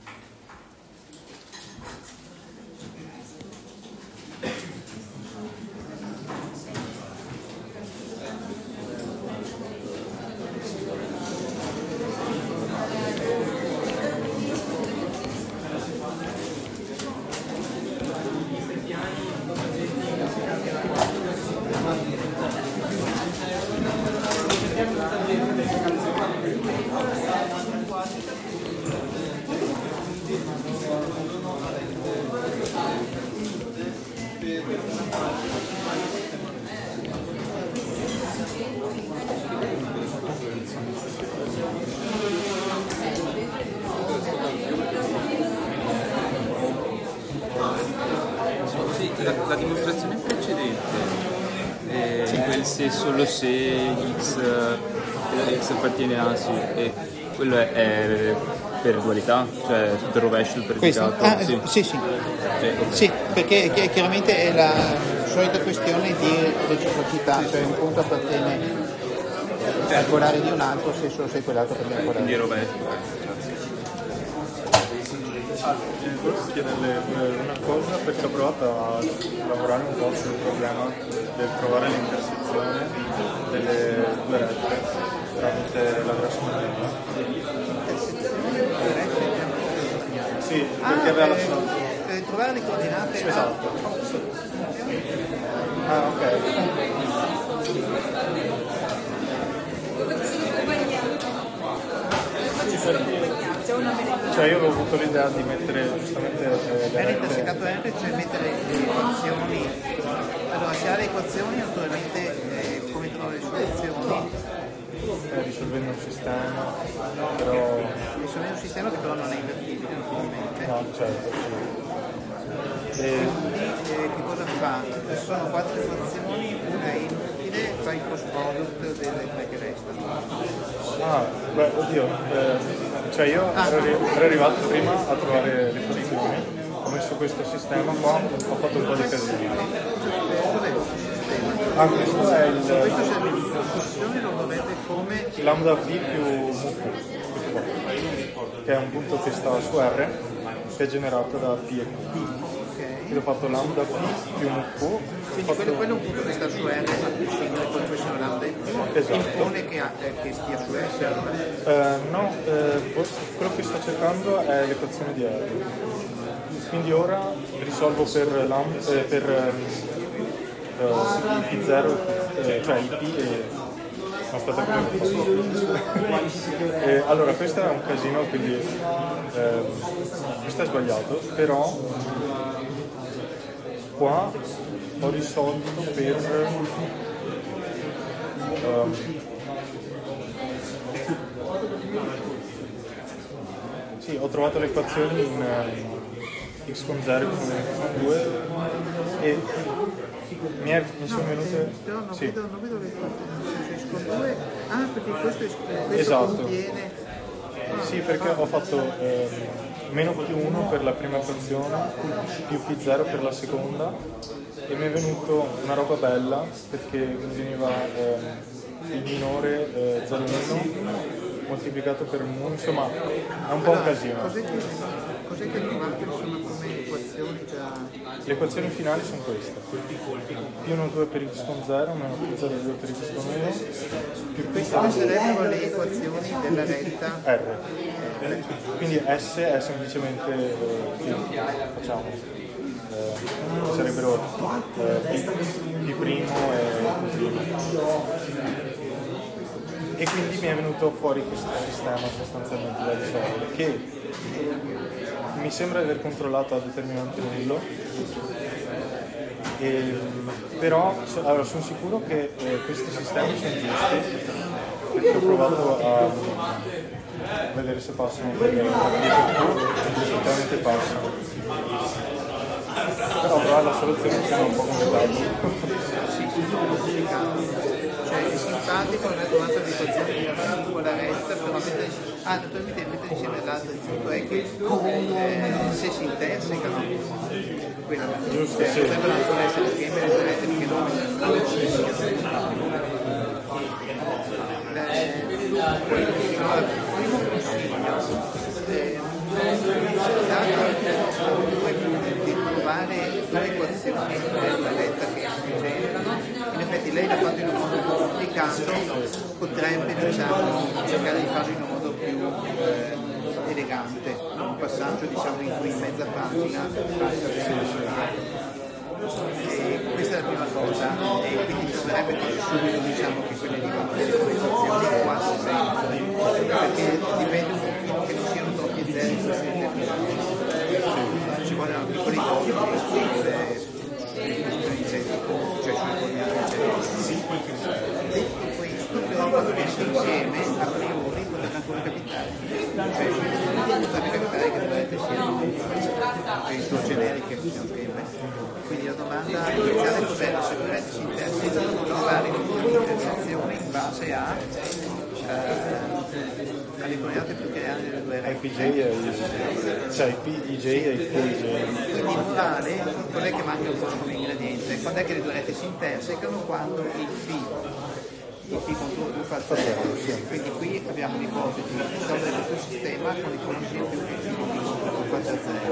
La, la dimostrazione precedente, eh, sì. Quel se solo se x, eh, x appartiene a sì, e quello è, è per dualità, cioè del rovescio del predicato. Ah, sì. Sì, sì. Sì, okay. Sì, perché chiaramente è la solita questione di reciprocità, cioè un punto appartiene al polare di un altro se solo se quell'altro appartiene al polare. Quindi è rovescio. Volevo chiederle una cosa, perché ho provato a lavorare un po' sul problema del trovare l'intersezione delle due rette tramite la Grassmann. Sì, perché ah, aveva eh, lasciato... Eh, trovare le coordinate... Sì, esatto. Ah, ok. Cioè io avevo avuto l'idea di mettere giustamente eh, le R intersecato R, cioè mettere le equazioni. Allora si ha le equazioni, naturalmente eh, come trovare le soluzioni? Eh, risolvendo un sistema, però... Risolvendo un sistema che però non è invertibile, naturalmente. No, certo, sì. E... Eh, che cosa fa? Sono quattro equazioni, una è inutile, fa il cross product delle tre che restano. Ah, beh, oddio, eh, cioè io ah. ero, ero arrivato prima a trovare le equazioni, ho messo questo sistema qua, ho fatto un po' di casini. Cos'è questo sistema? Ah, questo è il... Questo serve di soluzione, lo vorrete come... lambda P più mu Q, questo qua, che è un punto che sta su R, che è generato da P e Q. Ok. Quindi ho fatto lambda P più mu Q Quindi quello, quello è un punto che sta su R, a prescindere poi questo l'altro Esatto. impone che, eh, che stia su S allora. Eh, no, eh, forse quello che sto cercando è l'equazione di R. Quindi ora risolvo per, lam- eh, per eh, I P zero, eh, cioè I P e... No, aspetta che ho fatto. eh, allora, questo è un casino, quindi eh, questo è sbagliato, però qua ho risolto per... Um, sì, ho trovato le equazioni in uh, x con zero, x con due e mi, è, mi sono venute... No, non, sì. vedo, non vedo le cose x con due. Ah, perché questo, è, questo Esatto. contiene... Ah, Sì, perché ho fatto eh, meno più uno per la prima equazione, più P zero per la seconda e mi è venuto una roba bella perché mi veniva eh, il minore eh, zero virgola uno moltiplicato per mu, insomma è un po' un casino. Cos'è che, cos'è che hai trovato insomma come equazioni già... Le equazioni finali sono queste: più uno due per x con zero, meno più zero due per x con uno, più P Queste zero sarebbero le equazioni della retta R. Quindi S è semplicemente eh, che facciamo eh, sarebbero eh, P, P' e e quindi mi è venuto fuori questo sistema sostanzialmente da risolvere che mi sembra di aver controllato a determinante nullo, e, però so, allora, sono sicuro che eh, questi sistemi sono giusti perché ho provato a vedere se passano per le ed effettivamente passano, però però la soluzione è un po' complicata. Cioè è simpatico non è trovato l'equazione di una singola retta, però mettere, ah, naturalmente mettere insieme l'altro, il punto è che eh, se si intersecano, quella Giusto, cioè, sì. potrebbero ancora essere insieme le due rette perché non quello che il primo consiglio eh, due punti di trovare due equazioni della retta che si generano. In effetti lei l'ha fatto in un modo più complicato, potrebbe diciamo, cercare di farlo in un modo più eh, elegante, un passaggio diciamo in cui in mezza pagina passa e questa è la prima cosa e quindi bisognerebbe che subito diciamo che quelle di delle equazioni qua si sentono perché dipende un pochino che non siano troppi zeri ci vogliono piccoli conti cioè sulle coordinate detto questo però quando messo insieme a priori potrebbe ancora capitare cioè potrebbe capitare che le rete siano penso generiche siano prime quindi la domanda iniziale cos'è la sicurezza si intersecano trovare le differenziazioni in base a uh, alle coordinate più reali delle due I P J rette e I, cioè I P I J e I P I J. quindi in morale cos'è che manca un po' come ingrediente? Quando è che le due rette si intersecano? Quando il φ il φ contro due fa zero quindi qui abbiamo l'ipotesi di risolvere questo sistema con l'ipotesi più che il φ contro due fa zero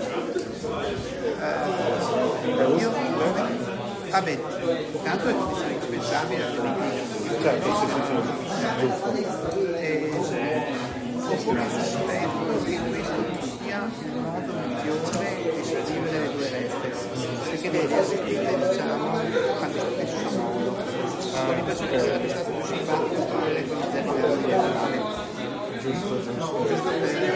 uh, io vabbè tanto è condizione indispensabile altrimenti Certo, sì, sì, sì, giusto. e come sospetto che questo non sia il modo migliore di scrivere le due rette perché le scrive diciamo allo stesso modo ho l'impressione che sarebbe stato più simpatico scrivere con i zeri verticali Giusto, giusto. giusto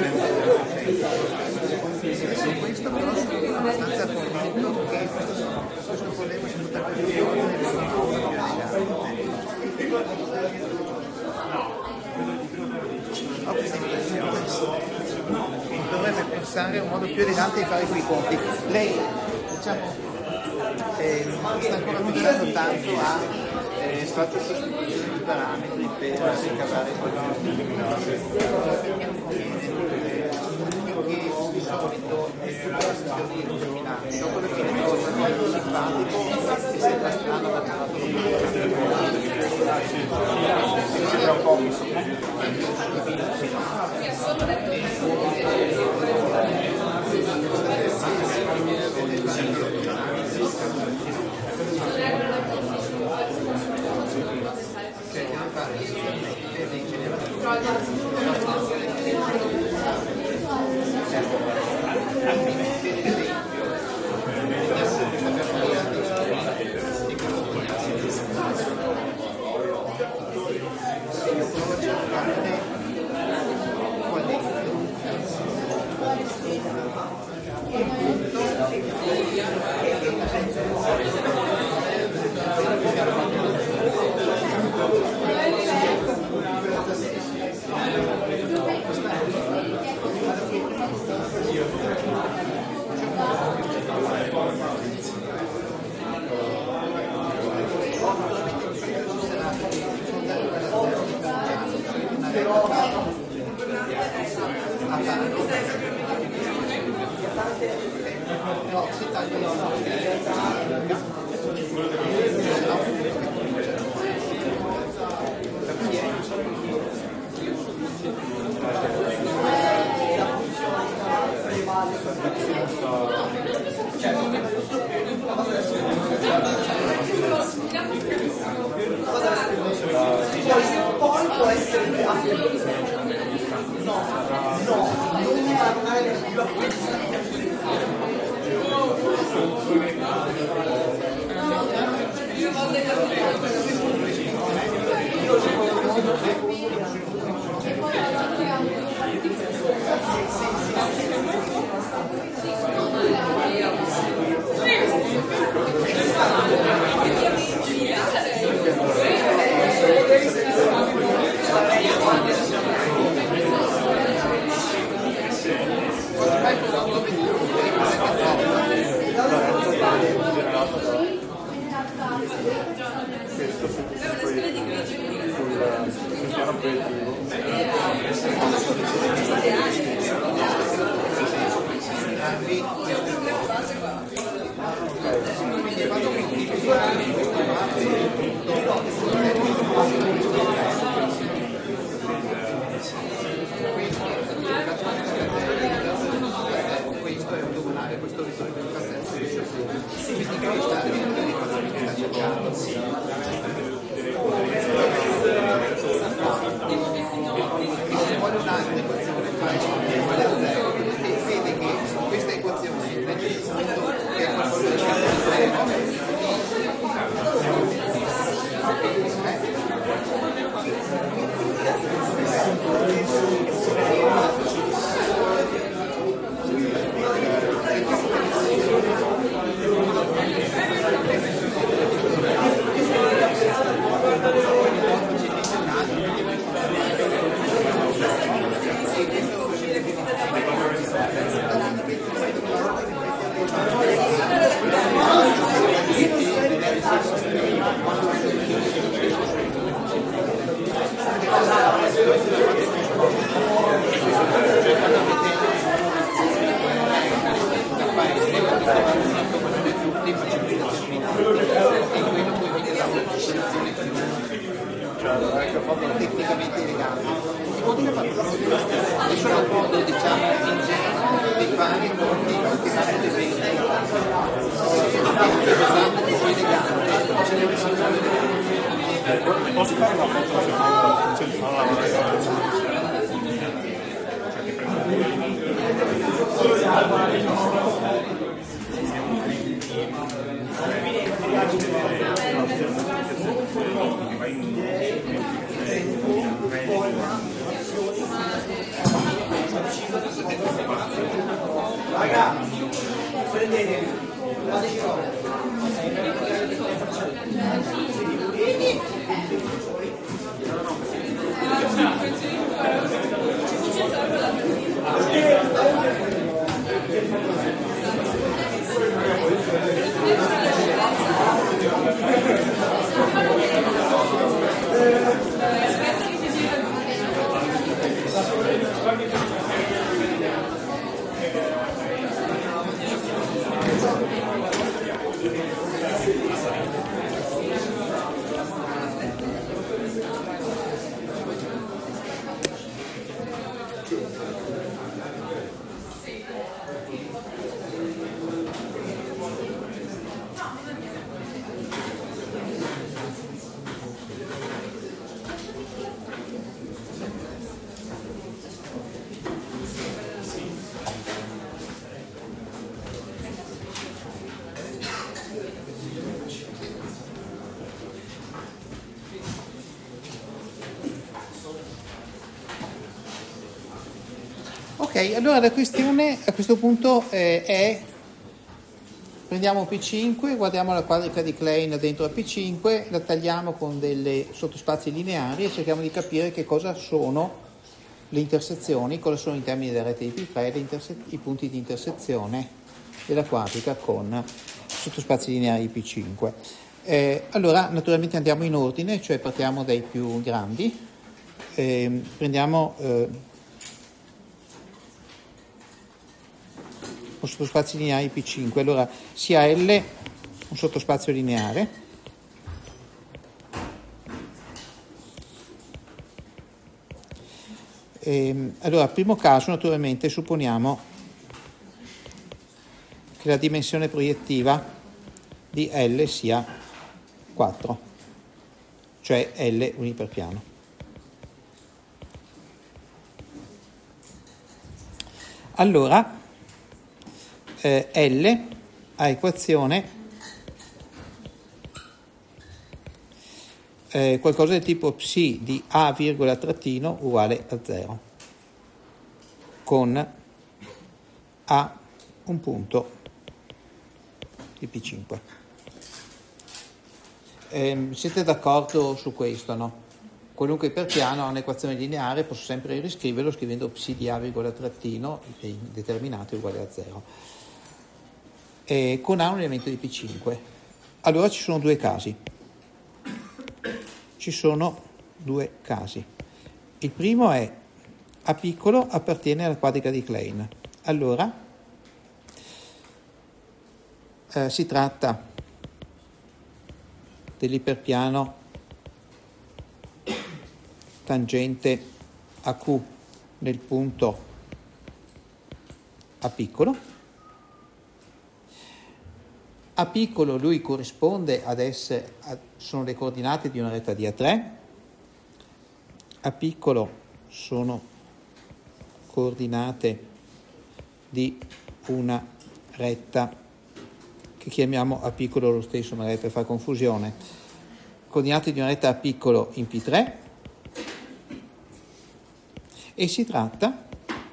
per su questo però sono abbastanza convinto che questo problema si potrebbe risolvere in modo più elegante ho questa impressione dovrebbe pensare a un modo più elegante di fare quei conti lei diciamo eh, sta ancora pensando tanto a eh, fare sostituzione di parametri per ricavare qualcosa di eliminare perché non conviene perché di solito è più una questione di determinante dopo alla fine mi sembra molto simpatico e sembra strano da fatto Sembra un po' tecnicamente legale. Si può dire fatto è solo un modo, diciamo, di fare i conti che fanno le vendite e poi legale. Ce ne posso fare una foto seconda? Ce li fa la raga, prendete, fateci roba. Ok, allora la questione a questo punto eh, è, prendiamo P cinque, guardiamo la quadrica di Klein dentro a P cinque, la tagliamo con delle sottospazi lineari e cerchiamo di capire che cosa sono le intersezioni, cosa sono in termini della rete di P tre, le interse- i punti di intersezione della quadrica con sottospazi lineari di P cinque. Eh, allora, naturalmente andiamo in ordine, cioè partiamo dai più grandi, eh, prendiamo eh, un sottospazi lineari P cinque, allora sia L un sottospazio lineare, e, allora primo caso naturalmente supponiamo che la dimensione proiettiva di L sia quattro, cioè L un iperpiano. Allora eh, L ha equazione eh, qualcosa del tipo psi di A virgola trattino uguale a zero, con A un punto di P cinque. Eh, siete d'accordo su questo, no? Qualunque iperpiano ha un'equazione lineare, posso sempre riscriverlo scrivendo psi di A virgola trattino determinato uguale a zero. E con A un elemento di P cinque. Allora ci sono due casi. Ci sono due casi. Il primo è A piccolo appartiene alla quadrica di Klein. Allora eh, si tratta dell'iperpiano tangente a Q nel punto A piccolo. A piccolo lui corrisponde ad essere, a, sono le coordinate di una retta di A tre, A piccolo sono coordinate di una retta che chiamiamo A piccolo lo stesso, magari per fare confusione, coordinate di una retta A piccolo in P tre, e si tratta,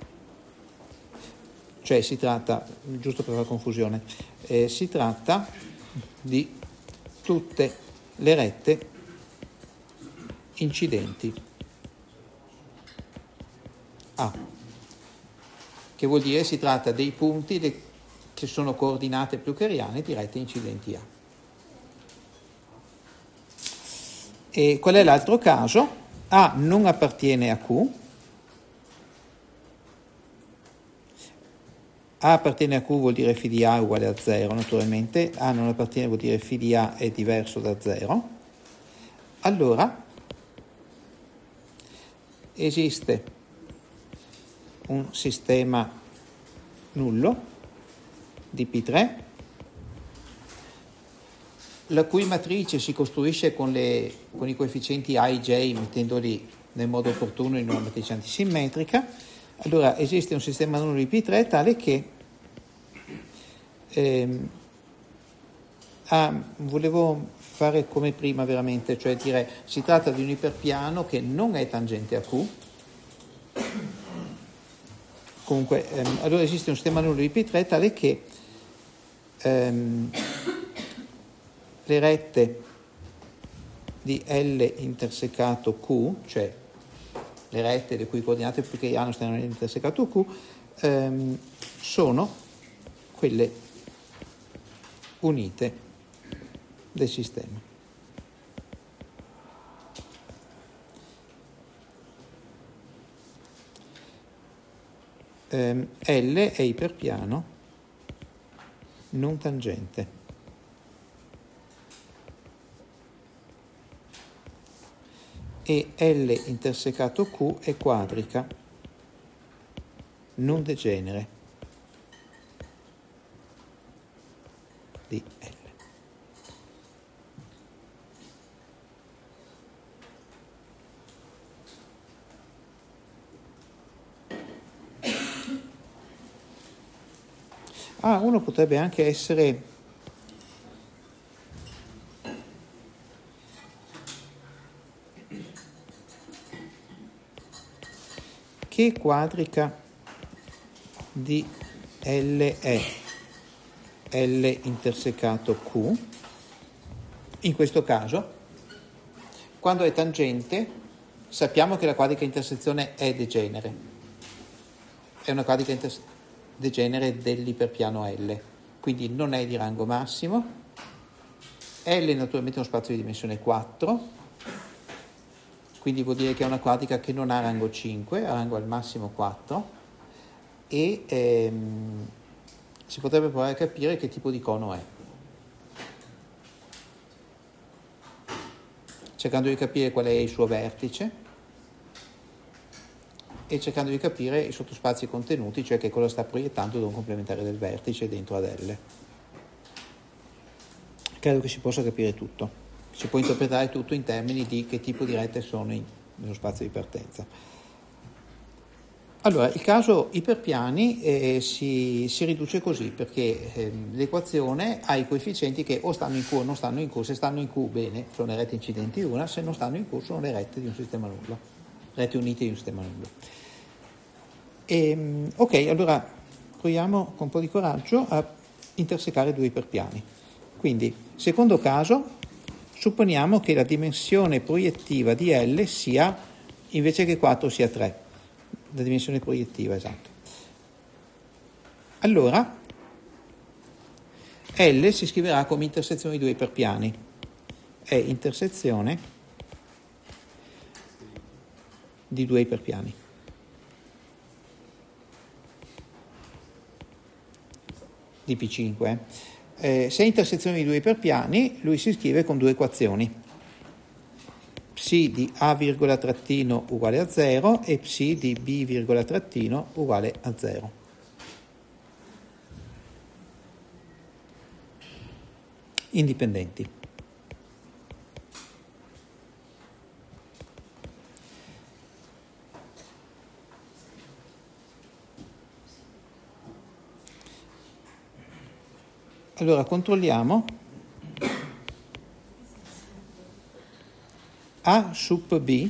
cioè si tratta, giusto per fare confusione, eh, si tratta di tutte le rette incidenti A, che vuol dire si tratta dei punti de- che sono coordinate pluckeriane di rette incidenti A. E qual è l'altro caso? A non appartiene a Q, A appartiene a Q vuol dire φ di A uguale a zero, naturalmente. A non appartiene vuol dire φ di A è diverso da zero. Allora esiste un sistema nullo di P tre la cui matrice si costruisce con, le, con i coefficienti A e J mettendoli nel modo opportuno in una matrice antisimmetrica. Allora esiste un sistema nullo di P tre tale che ehm, ah, volevo fare come prima veramente, cioè dire si tratta di un iperpiano che non è tangente a Q. Comunque ehm, allora esiste un sistema nullo di P tre tale che ehm, le rette di L intersecato Q, cioè le rette le cui coordinate pluckeriane stanno nell'intersecato Q, ehm, sono quelle unite del sistema. Ehm, L è iperpiano non tangente. E L intersecato Q è quadrica non degenere di L. Ah, uno potrebbe anche essere che quadrica di L E L intersecato Q, in questo caso, quando è tangente, sappiamo che la quadrica intersezione è degenere, è una quadrica inter- degenere dell'iperpiano L, quindi non è di rango massimo. L è naturalmente uno spazio di dimensione quattro, quindi vuol dire che è una quadrica che non ha rango cinque, ha rango al massimo quattro, e ehm, si potrebbe provare a capire che tipo di cono è, cercando di capire qual è il suo vertice e cercando di capire i sottospazi contenuti, cioè che cosa sta proiettando da un complementare del vertice dentro ad L. Credo che si possa capire tutto, si può interpretare tutto in termini di che tipo di rette sono in, nello spazio di partenza. Allora, il caso iperpiani eh, si, si riduce così, perché eh, l'equazione ha i coefficienti che o stanno in Q o non stanno in Q. Se stanno in Q, bene, sono le rette incidenti una; se non stanno in Q, sono le rette di un sistema nullo, rette unite di un sistema nullo. E, ok, allora proviamo con un po' di coraggio a intersecare due iperpiani. Quindi, secondo caso, supponiamo che la dimensione proiettiva di L sia, invece che quattro, sia tre. La dimensione proiettiva, esatto. Allora L si scriverà come intersezione di due iperpiani, è intersezione di due iperpiani. Di P cinque. Eh, se è intersezione di due iperpiani, lui si scrive con due equazioni: psi di A virgola trattino uguale a zero e psi di B virgola trattino uguale a zero. Indipendenti. Allora controlliamo. A sub B,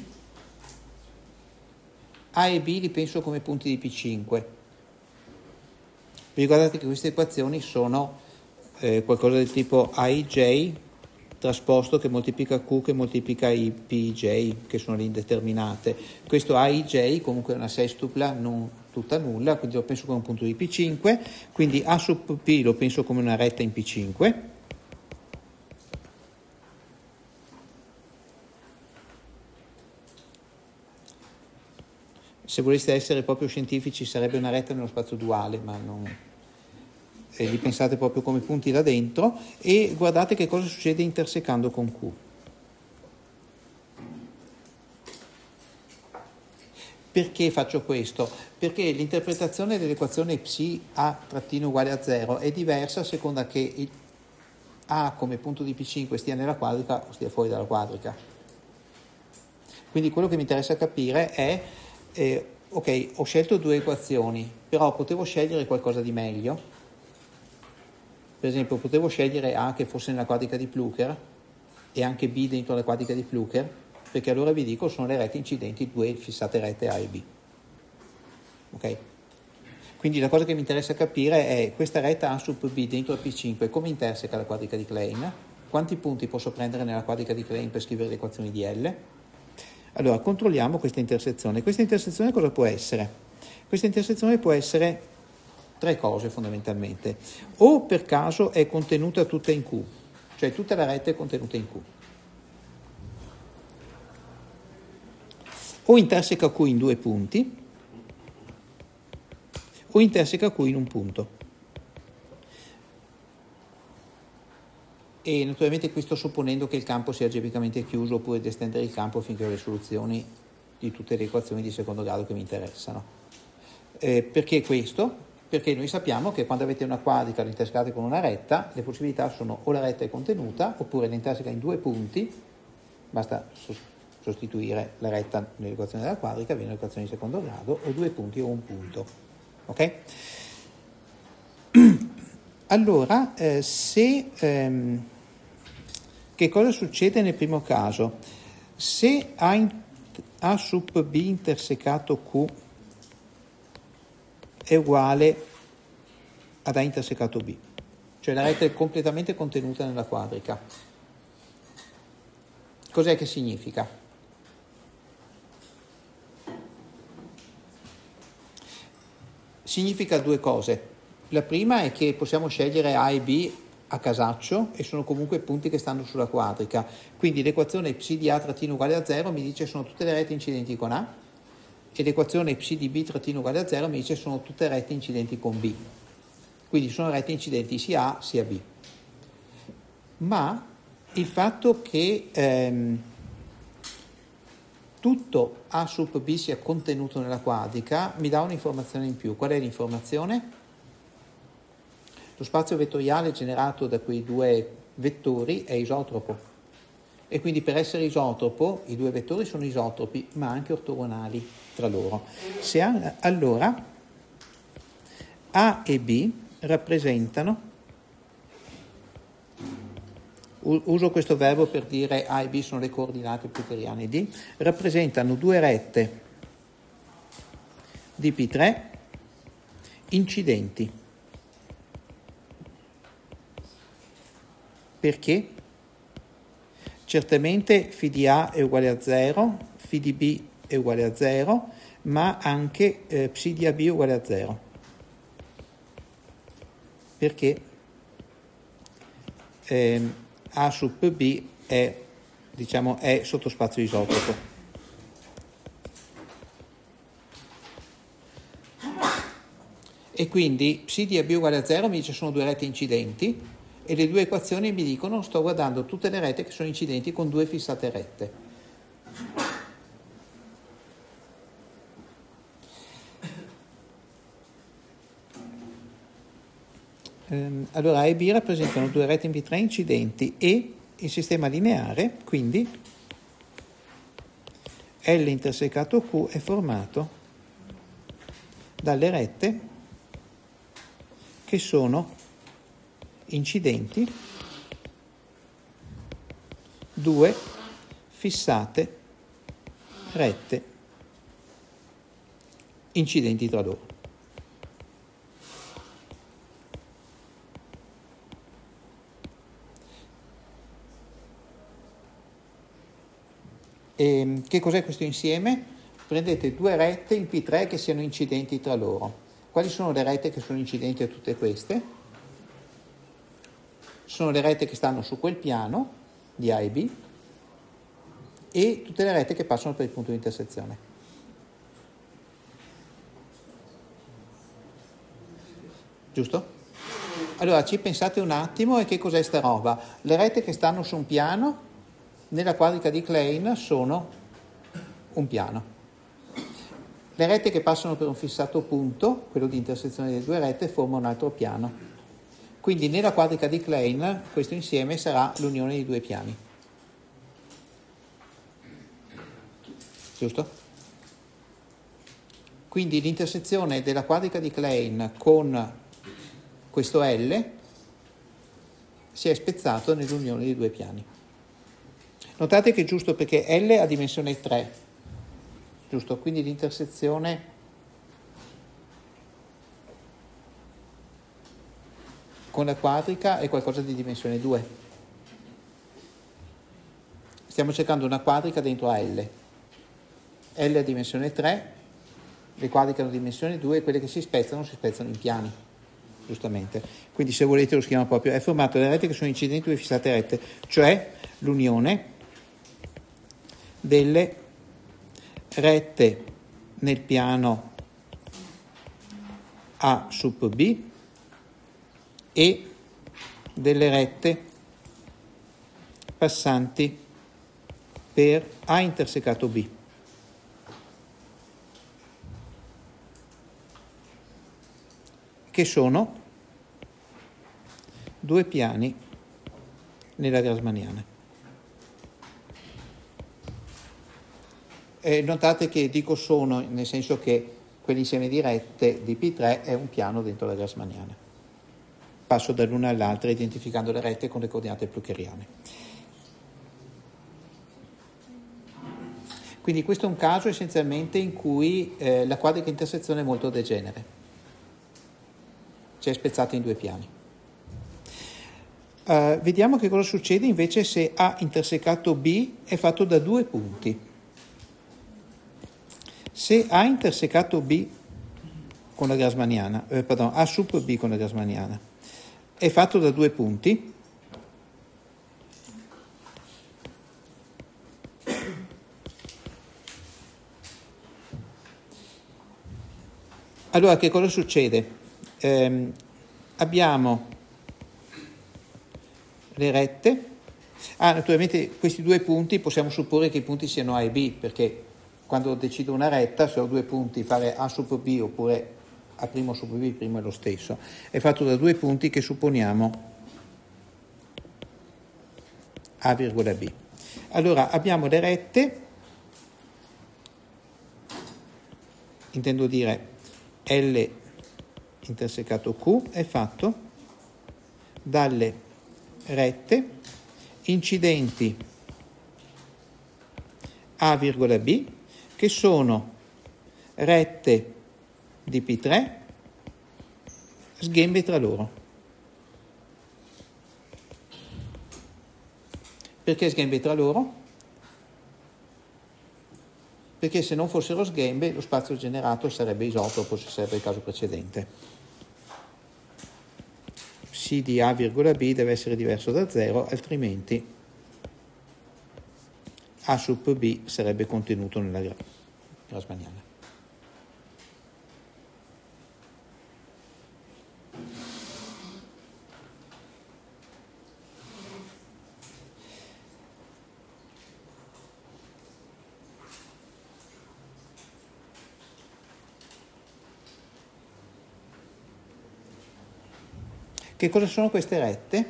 A e B li penso come punti di P cinque. Vi ricordate che queste equazioni sono eh, qualcosa del tipo A I J trasposto che moltiplica Q che moltiplica i P I J, che sono le indeterminate. Questo A I J comunque è una sestupla non tutta nulla, quindi lo penso come un punto di P cinque, quindi A sub P lo penso come una retta in P cinque. Se voleste essere proprio scientifici sarebbe una retta nello spazio duale, ma non, eh, li pensate proprio come punti là dentro, e guardate che cosa succede intersecando con Q. Perché faccio questo? Perché l'interpretazione dell'equazione psi A trattino uguale a zero è diversa a seconda che il A come punto di P cinque stia nella quadrica o stia fuori dalla quadrica. Quindi quello che mi interessa capire è Eh, ok, ho scelto due equazioni, però potevo scegliere qualcosa di meglio. Per esempio, potevo scegliere A che fosse nella quadrica di Plücker e anche B dentro la quadrica di Plücker, perché allora vi dico sono le rette incidenti, due fissate rette A e B. Ok? Quindi la cosa che mi interessa capire è questa retta A sub B dentro la P cinque come interseca la quadrica di Klein, quanti punti posso prendere nella quadrica di Klein per scrivere le equazioni di L. Allora, controlliamo questa intersezione. Questa intersezione cosa può essere? Questa intersezione può essere tre cose fondamentalmente. O per caso è contenuta tutta in Q, cioè tutta la retta è contenuta in Q. O interseca Q in due punti, o interseca Q in un punto. E naturalmente questo supponendo che il campo sia algebricamente chiuso, oppure di estendere il campo finché ho le soluzioni di tutte le equazioni di secondo grado che mi interessano. Eh, perché questo? Perché noi sappiamo che quando avete una quadrica lo intersecate con una retta, le possibilità sono o la retta è contenuta, oppure l'interseca in due punti, basta sostituire la retta nell'equazione della quadrica, viene l'equazione di secondo grado, o due punti o un punto. Ok? Allora, eh, se... Ehm, che cosa succede nel primo caso? Se A, in, A sub B intersecato Q è uguale ad A intersecato B, cioè la rete è completamente contenuta nella quadrica. Cos'è che significa? Significa due cose. La prima è che possiamo scegliere A e B a casaccio e sono comunque punti che stanno sulla quadrica, quindi l'equazione psi di A trattino uguale a zero mi dice sono tutte le rette incidenti con A, e l'equazione psi di B trattino uguale a zero mi dice sono tutte rette incidenti con B, quindi sono rette incidenti sia A sia B. Ma il fatto che ehm, tutto A sub B sia contenuto nella quadrica mi dà un'informazione in più. Qual è l'informazione? Lo spazio vettoriale generato da quei due vettori è isotropo e quindi per essere isotropo i due vettori sono isotropi ma anche ortogonali tra loro. Se A, allora A e B rappresentano, uso questo verbo per dire A e B sono le coordinate euclideane D, rappresentano due rette di P tre incidenti. Perché? Certamente φ di A è uguale a zero, φ di B è uguale a zero, ma anche eh, psi di A B è uguale a zero. Perché eh, A sub B è, diciamo, è sottospazio isotropo. E quindi psi di A B uguale a zero mi dice sono due rette incidenti, e le due equazioni mi dicono sto guardando tutte le rette che sono incidenti con due fissate rette. Ehm, allora A e B rappresentano due rette in P tre incidenti e il sistema lineare, quindi L intersecato Q è formato dalle rette che sono incidenti due fissate rette incidenti tra loro. E che cos'è questo insieme? Prendete due rette in P tre che siano incidenti tra loro. Quali sono le rette che sono incidenti a tutte queste? Sono le rette che stanno su quel piano di A e B e tutte le rette che passano per il punto di intersezione. Giusto? Allora ci pensate un attimo e che cos'è sta roba? Le rette che stanno su un piano nella quadrica di Klein sono un piano. Le rette che passano per un fissato punto, quello di intersezione delle due rette, formano un altro piano. Quindi nella quadrica di Klein questo insieme sarà l'unione di due piani. Giusto? Quindi l'intersezione della quadrica di Klein con questo L si è spezzato nell'unione di due piani. Notate che è giusto perché L ha dimensione tre, giusto? Quindi l'intersezione con la quadrica è qualcosa di dimensione due. Stiamo cercando una quadrica dentro a L. L ha dimensione tre, le quadriche hanno dimensione due e quelle che si spezzano si spezzano in piani, giustamente. Quindi se volete lo schiamo proprio, è formato da rette che sono incidenti due fissate rette, cioè l'unione delle rette nel piano A sub B e delle rette passanti per A intersecato B. Che sono due piani nella grassmanniana. E notate che dico sono nel senso che quell'insieme di rette di P tre è un piano dentro la grassmanniana. Passo dall'una all'altra identificando le rette con le coordinate pluckeriane. Quindi questo è un caso essenzialmente in cui eh, la quadrica intersezione è molto degenere. cioè spezzata in due piani. Uh, vediamo che cosa succede invece se A intersecato B è fatto da due punti. Se A intersecato B con la grassmanniana, eh, pardon, A sub B con la grassmanniana è fatto da due punti, allora che cosa succede? Eh, abbiamo le rette. Ah, naturalmente questi due punti possiamo supporre che i punti siano A e B, perché quando decido una retta, se ho due punti, fare A sub B oppure A' sub B, primo è lo stesso. È fatto da due punti che supponiamo A virgola B. Allora abbiamo le rette, intendo dire L intersecato Q, è fatto dalle rette incidenti A virgola B, che sono rette di P tre sghembe tra loro. Perché sghembe tra loro? Perché se non fossero sghembe lo spazio generato sarebbe isotopo, se sarebbe il caso precedente. C di A virgola B deve essere diverso da zero, altrimenti A sub B sarebbe contenuto nella grassmanniana. Che cosa sono queste rette?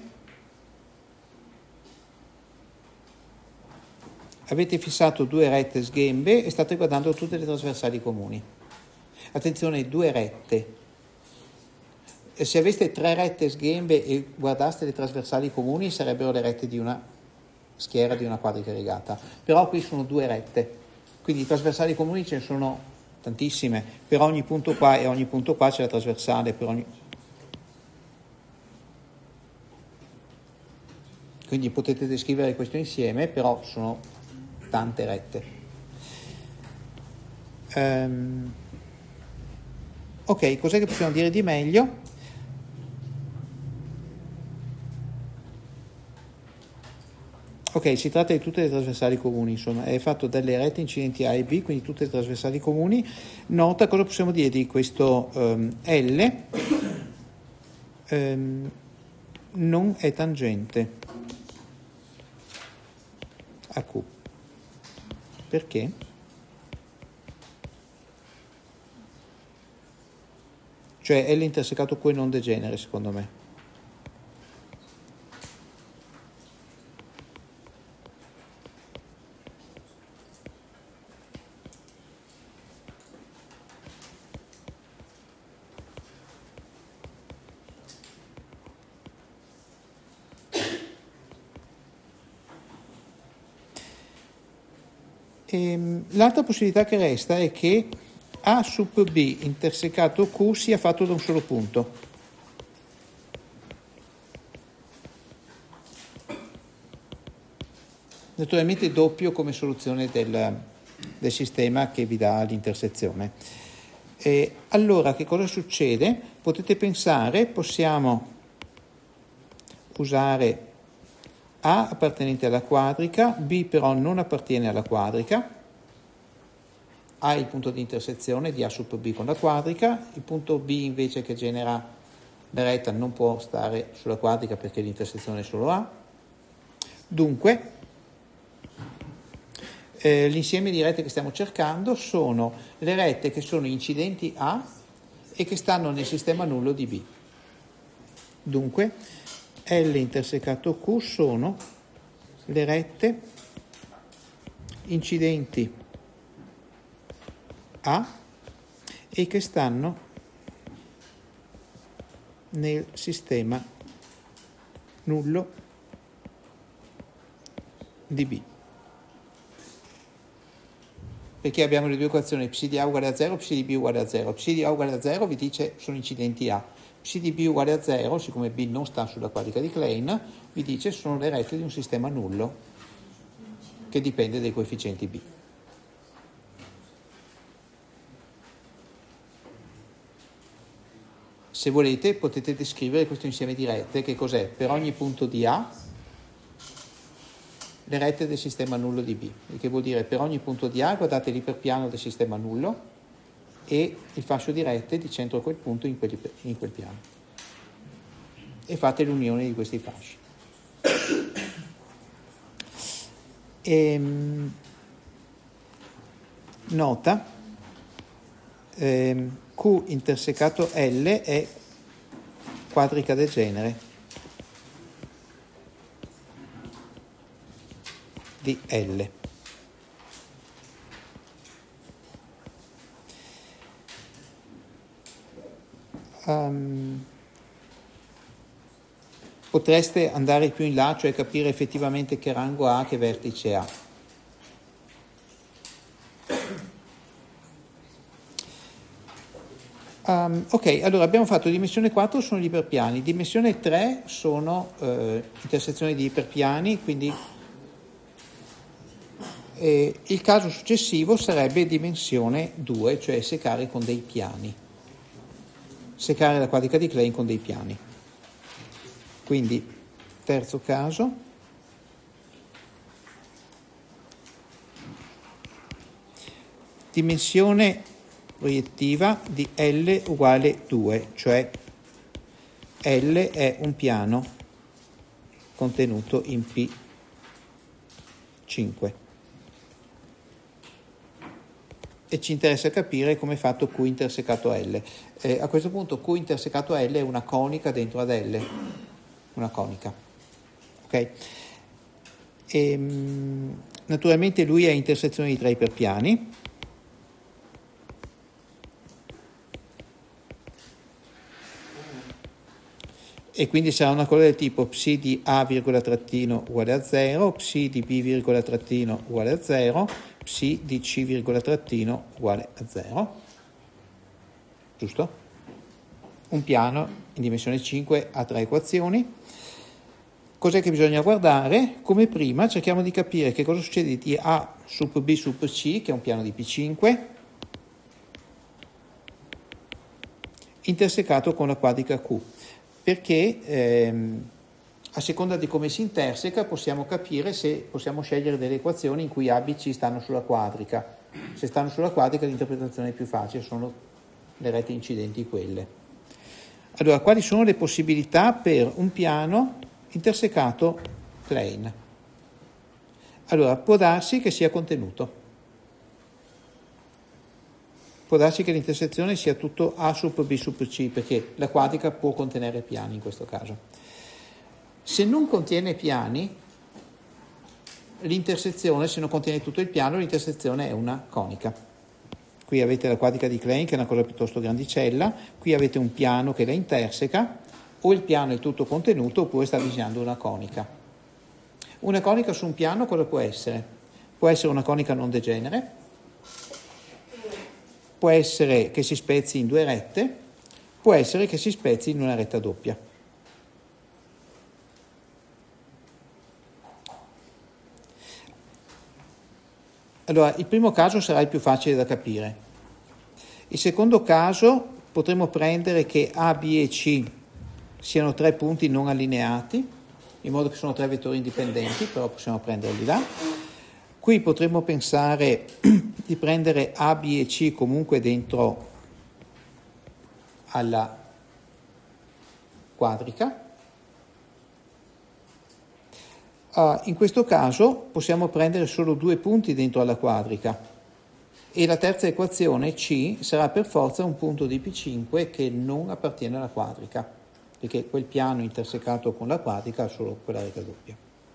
Avete fissato due rette sghembe e state guardando tutte le trasversali comuni. Attenzione, due rette. E se aveste tre rette sghembe e guardaste le trasversali comuni, sarebbero le rette di una schiera di una quadrica rigata. Però qui sono due rette, quindi i trasversali comuni ce ne sono tantissime. Per ogni punto qua e ogni punto qua c'è la trasversale, per ogni... Quindi potete descrivere questo insieme, però sono tante rette. Um, ok, cos'è che possiamo dire di meglio? Ok, si tratta di tutte le trasversali comuni, insomma, è fatto dalle rette incidenti A e B, quindi tutte le trasversali comuni. Nota, cosa possiamo dire di questo um, L? Um, non è tangente a Q. Perché? Cioè L intersecato Q non degenere, secondo me. E l'altra possibilità che resta è che A sub B intersecato Q sia fatto da un solo punto. Naturalmente doppio come soluzione del, del sistema che vi dà l'intersezione. E allora che cosa succede? Potete pensare, possiamo usare A appartenente alla quadrica, B però non appartiene alla quadrica, A è il punto di intersezione di A sub B con la quadrica, il punto B invece che genera la retta non può stare sulla quadrica perché l'intersezione è solo A. Dunque, eh, l'insieme di rette che stiamo cercando sono le rette che sono incidenti A e che stanno nel sistema nullo di B. Dunque, L intersecato Q sono le rette incidenti A e che stanno nel sistema nullo di B. Perché abbiamo le due equazioni, psi di A uguale a zero, psi di B uguale a zero. Psi di A uguale a zero vi dice sono incidenti A. Psi di B uguale a zero, siccome B non sta sulla quadrica di Klein, vi dice sono le rette di un sistema nullo che dipende dai coefficienti B. Se volete potete descrivere questo insieme di rette, che cos'è? Per ogni punto di A, le rette del sistema nullo di B, il che vuol dire per ogni punto di A guardate l'iperpiano del sistema nullo e il fascio di rette di centro a quel punto in quel, in quel piano. E fate l'unione di questi fasci. E, nota, ehm, Q intersecato L è quadrica del genere di L. Um, potreste andare più in là, cioè capire effettivamente che rango ha, che vertice ha. Um, ok, allora abbiamo fatto dimensione quattro sono gli iperpiani, dimensione tre sono eh, intersezioni di iperpiani, quindi eh, il caso successivo sarebbe dimensione due, cioè secare con dei piani, secare la quadrica di Klein con dei piani. Quindi, terzo caso, dimensione proiettiva di L uguale due, cioè L è un piano contenuto in P cinque. E ci interessa capire come è fatto Q intersecato L. Eh, a questo punto Q intersecato L è una conica dentro ad L, una conica. Ok? E, naturalmente lui è intersezione di tre iperpiani. E quindi sarà una cosa del tipo psi di A virgola trattino uguale a zero, psi di B virgola trattino uguale a zero, psi di C virgola trattino uguale a zero. Giusto? Un piano in dimensione cinque ha tre equazioni. Cos'è che bisogna guardare? Come prima cerchiamo di capire che cosa succede di A sub B sub C, che è un piano di P cinque, intersecato con la quadrica Q. Perché ehm, a seconda di come si interseca possiamo capire se possiamo scegliere delle equazioni in cui A, B, C stanno sulla quadrica. Se stanno sulla quadrica l'interpretazione è più facile, sono le rette incidenti quelle. Allora, quali sono le possibilità per un piano intersecato Klein? Allora, può darsi che sia contenuto. Può darsi che l'intersezione sia tutto A sub B sub C, perché la quadrica può contenere piani in questo caso. Se non contiene piani, l'intersezione, se non contiene tutto il piano, l'intersezione è una conica. Qui avete la quadrica di Klein, che è una cosa piuttosto grandicella, qui avete un piano che la interseca, o il piano è tutto contenuto, oppure sta disegnando una conica. Una conica su un piano cosa può essere? Può essere una conica non degenere, può essere che si spezzi in due rette, può essere che si spezzi in una retta doppia. Allora, il primo caso sarà il più facile da capire. Il secondo caso potremo prendere che A, B e C siano tre punti non allineati, in modo che sono tre vettori indipendenti, però possiamo prenderli là. Qui potremmo pensare di prendere A, B e C comunque dentro alla quadrica. Uh, in questo caso possiamo prendere solo due punti dentro alla quadrica e la terza equazione C sarà per forza un punto di P cinque che non appartiene alla quadrica, perché quel piano intersecato con la quadrica ha solo quella retta doppia.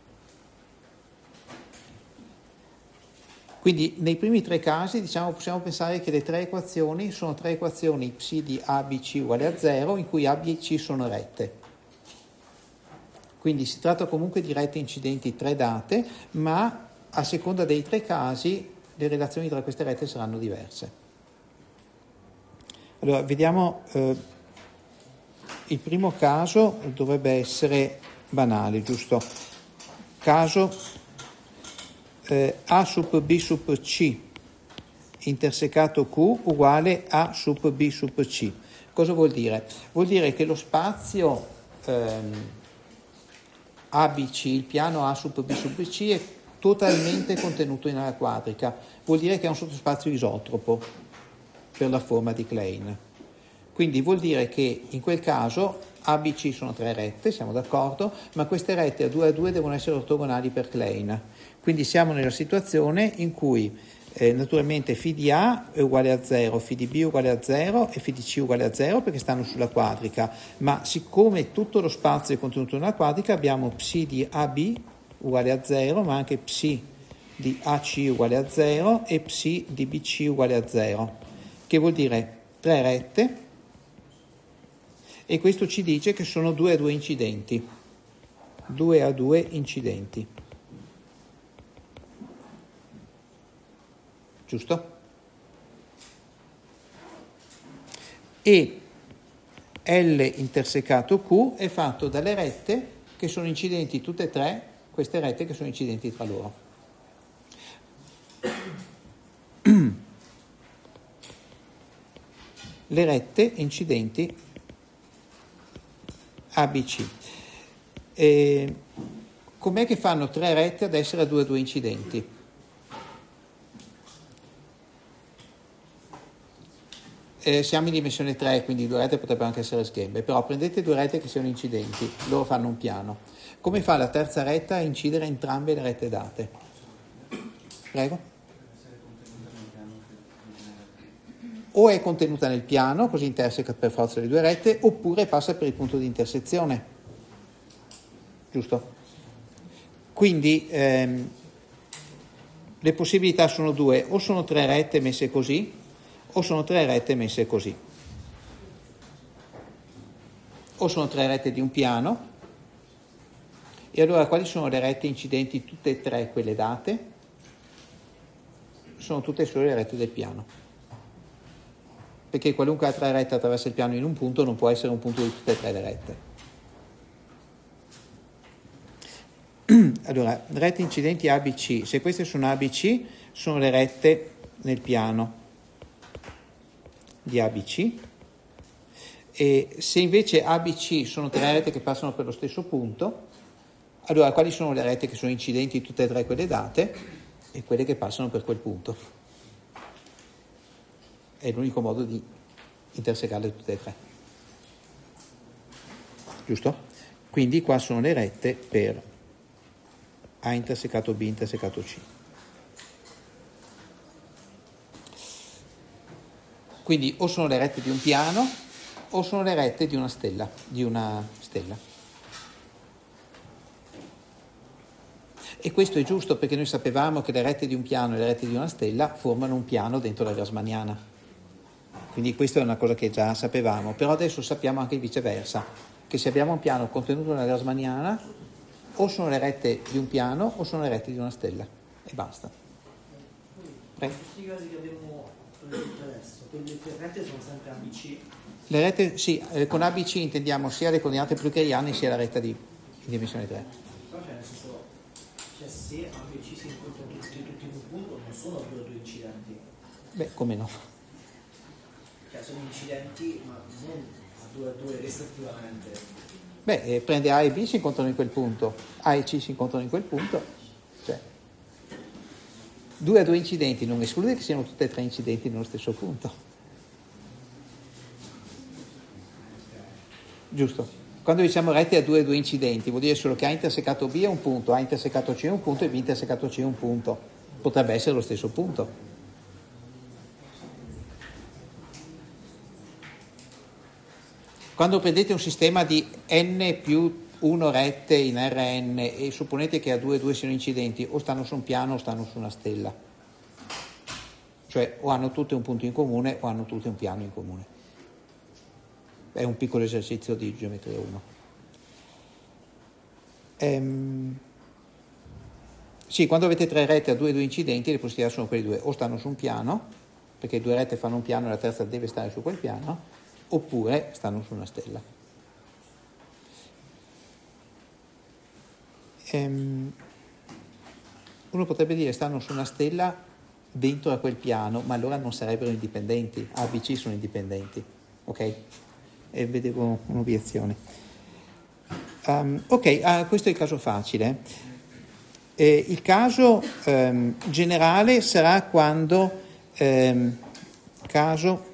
Quindi nei primi tre casi diciamo, possiamo pensare che le tre equazioni sono tre equazioni psi di A, B, C uguale a zero, in cui A, B e C sono rette. Quindi si tratta comunque di rette incidenti tre date, ma a seconda dei tre casi le relazioni tra queste rette saranno diverse. Allora, vediamo eh, il primo caso dovrebbe essere banale, giusto? Caso eh, A sub B sub C intersecato Q uguale A sub B sub C. Cosa vuol dire? Vuol dire che lo spazio ehm, A B C, il piano A sub B sub C, è totalmente contenuto nella quadrica. Vuol dire che è un sottospazio isotropo per la forma di Klein. Quindi vuol dire che in quel caso A B C sono tre rette, siamo d'accordo, ma queste rette a due a due devono essere ortogonali per Klein. Quindi siamo nella situazione in cui eh, naturalmente φ di A è uguale a zero, φ di B è uguale a zero e φ di C è uguale a zero perché stanno sulla quadrica, ma siccome tutto lo spazio è contenuto nella quadrica abbiamo ψ di A B uguale a zero, ma anche ψ di A C uguale a zero e ψ di B C uguale a zero, che vuol dire tre rette, e questo ci dice che sono due a due incidenti, due a due incidenti. Giusto? E L intersecato Q è fatto dalle rette che sono incidenti tutte e tre, queste rette che sono incidenti tra loro. Le rette incidenti A B C. E com'è che fanno tre rette ad essere a due a due incidenti? Eh, siamo in dimensione tre, quindi due rette potrebbero anche essere sghembe, però prendete due rette che siano incidenti, loro fanno un piano. Come fa la terza retta a incidere entrambe le rette date? Prego. O è contenuta nel piano, così interseca per forza le due rette, oppure passa per il punto di intersezione. Giusto? Quindi ehm, le possibilità sono due, o sono tre rette messe così, o sono tre rette messe così. O sono tre rette di un piano, e allora quali sono le rette incidenti tutte e tre quelle date? Sono tutte solo le rette del piano. Perché qualunque altra retta attraversa il piano in un punto non può essere un punto di tutte e tre le rette. Allora, rette incidenti A B C, se queste sono A B C, sono le rette nel piano di A B C, e se invece A B C sono tre rette che passano per lo stesso punto, allora quali sono le rette che sono incidenti tutte e tre quelle date e quelle che passano per quel punto? È l'unico modo di intersecarle tutte e tre. Giusto? Quindi qua sono le rette per A intersecato B intersecato C. Quindi o sono le rette di un piano o sono le rette di una stella, di una stella. E questo è giusto perché noi sapevamo che le rette di un piano e le rette di una stella formano un piano dentro la Grassmanniana. Quindi questa è una cosa che già sapevamo, però adesso sappiamo anche il viceversa, che se abbiamo un piano contenuto nella Grassmanniana, o sono le rette di un piano o sono le rette di una stella, e basta. Prego. In questi casi che abbiamo detto adesso, quelle tre rette sono sempre A B C? Le rette, sì, eh, con A B C intendiamo sia le coordinate plugheriane sia la retta di, di dimensione tre. Però cioè nel senso, cioè se A B C si incontrano tutti, tutti in un punto, non sono due o due incidenti. Beh, come no? Cioè sono incidenti, ma non a due a due rispettivamente. Beh, eh, prende A e B, si incontrano in quel punto, A e C si incontrano in quel punto, cioè due a due incidenti non esclude che siano tutte e tre incidenti nello stesso punto. Giusto? Quando diciamo rette a due a due incidenti vuol dire solo che A intersecato B è un punto, A intersecato C è un punto e B intersecato C è un punto. Potrebbe essere lo stesso punto. Quando prendete un sistema di n più uno rette in R N e supponete che a due e due siano incidenti, o stanno su un piano o stanno su una stella. Cioè o hanno tutte un punto in comune o hanno tutte un piano in comune. È un piccolo esercizio di geometria uno. Ehm, sì, quando avete tre rette a due e due incidenti, le possibilità sono quelle due, o stanno su un piano, perché due rette fanno un piano e la terza deve stare su quel piano, oppure stanno su una stella. ehm, uno potrebbe dire stanno su una stella dentro a quel piano, ma allora non sarebbero indipendenti. A, B, C sono indipendenti, ok? E vedevo un'obiezione. Um, ok, ah, questo è il caso facile. Eh, il caso ehm, generale sarà quando ehm, caso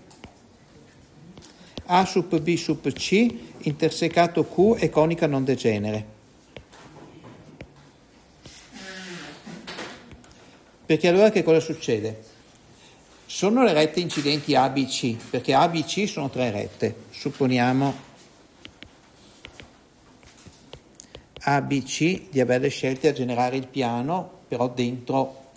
A sub B sub C intersecato Q è conica non degenere. Perché allora che cosa succede? Sono le rette incidenti A, B, C, perché A, B, C sono tre rette. Supponiamo A, B, C di averle scelte a generare il piano, però dentro,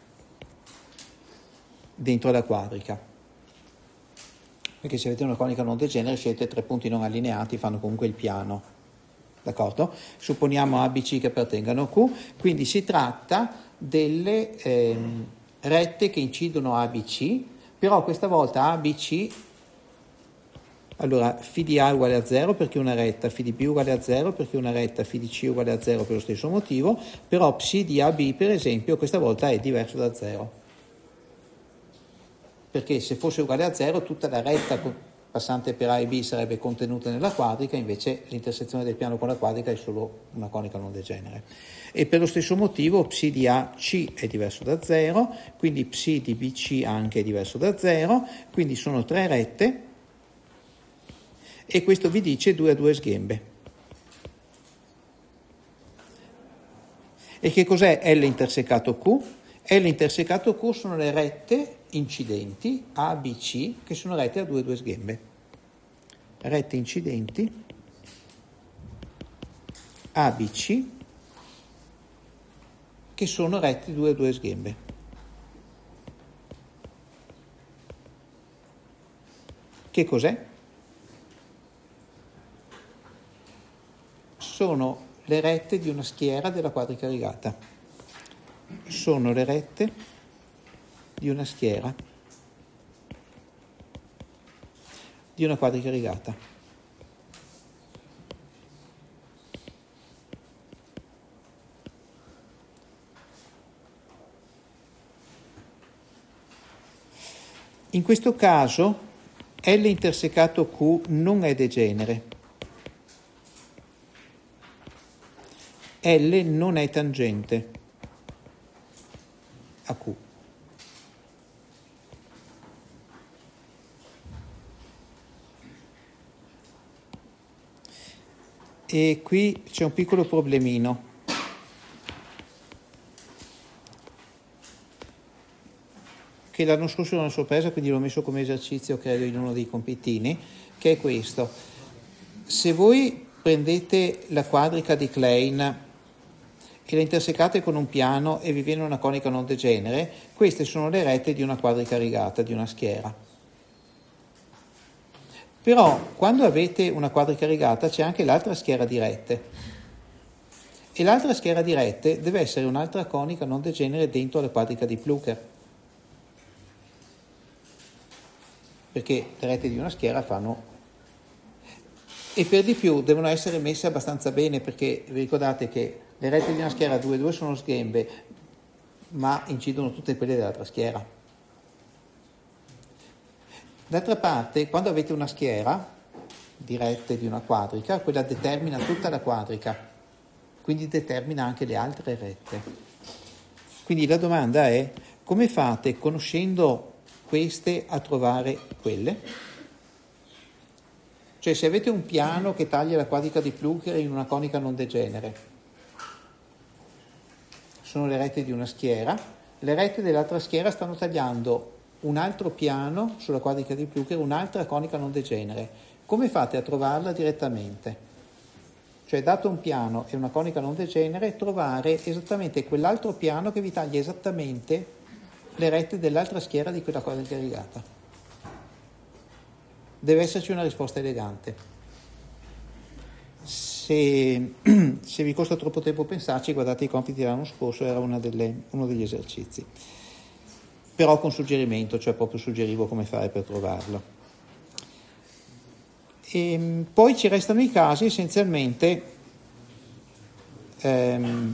dentro la quadrica. Perché se avete una conica non degenere, scelte tre punti non allineati, fanno comunque il piano. D'accordo? Supponiamo A, B, C che appartengano a Q, quindi si tratta delle ehm, rette che incidono A, B, C, però questa volta A, B, C, allora φ di A uguale a zero perché una retta, φ di B uguale a zero perché una retta, φ di C uguale a zero per lo stesso motivo, però ψ di A B per esempio questa volta è diverso da zero, perché se fosse uguale a zero tutta la retta passante per A e B sarebbe contenuta nella quadrica, invece l'intersezione del piano con la quadrica è solo una conica non degenere. E per lo stesso motivo ψ di A C è diverso da zero, quindi ψ di B C anche è diverso da zero, quindi sono tre rette e questo vi dice due a due sghembe. E che cos'è L intersecato Q? L intersecato Q sono le rette incidenti A, B, C che sono rette a due a due sghembe. Rette incidenti A, B, C che sono rette due a due sghembe. Che cos'è? Sono le rette di una schiera della quadrica rigata. Sono le rette di una schiera di una quadrica rigata. In questo caso L intersecato Q non è degenere. L non è tangente a Q. E qui c'è un piccolo problemino. Che l'anno scorso era una sorpresa, quindi l'ho messo come esercizio, credo, in uno dei compitini, che è questo. Se voi prendete la quadrica di Klein e la intersecate con un piano e vi viene una conica non degenere, queste sono le rette di una quadrica rigata, di una schiera. Però quando avete una quadrica rigata c'è anche l'altra schiera di rette e l'altra schiera di rette deve essere un'altra conica non degenere dentro la quadrica di Plücker, perché le rette di una schiera fanno, e per di più devono essere messe abbastanza bene, perché vi ricordate che le rette di una schiera due due sono sghembe ma incidono tutte quelle dell'altra schiera. D'altra parte, quando avete una schiera di rette di una quadrica, quella determina tutta la quadrica, quindi determina anche le altre rette. Quindi la domanda è: come fate, conoscendo queste, a trovare quelle? Cioè, se avete un piano che taglia la quadrica di Plücker in una conica non degenere, sono le rette di una schiera, le rette dell'altra schiera stanno tagliando un altro piano sulla quadrica di Plücker, un'altra conica non degenere. Come fate a trovarla direttamente? Cioè, dato un piano e una conica non degenere, trovare esattamente quell'altro piano che vi taglia esattamente le rette dell'altra schiera di quella quadrica rigata. Deve esserci una risposta elegante. Se, se vi costa troppo tempo pensarci, guardate i compiti dell'anno scorso, era una delle, uno degli esercizi. Però con suggerimento, cioè proprio suggerivo come fare per trovarlo. E poi ci restano i casi essenzialmente ehm,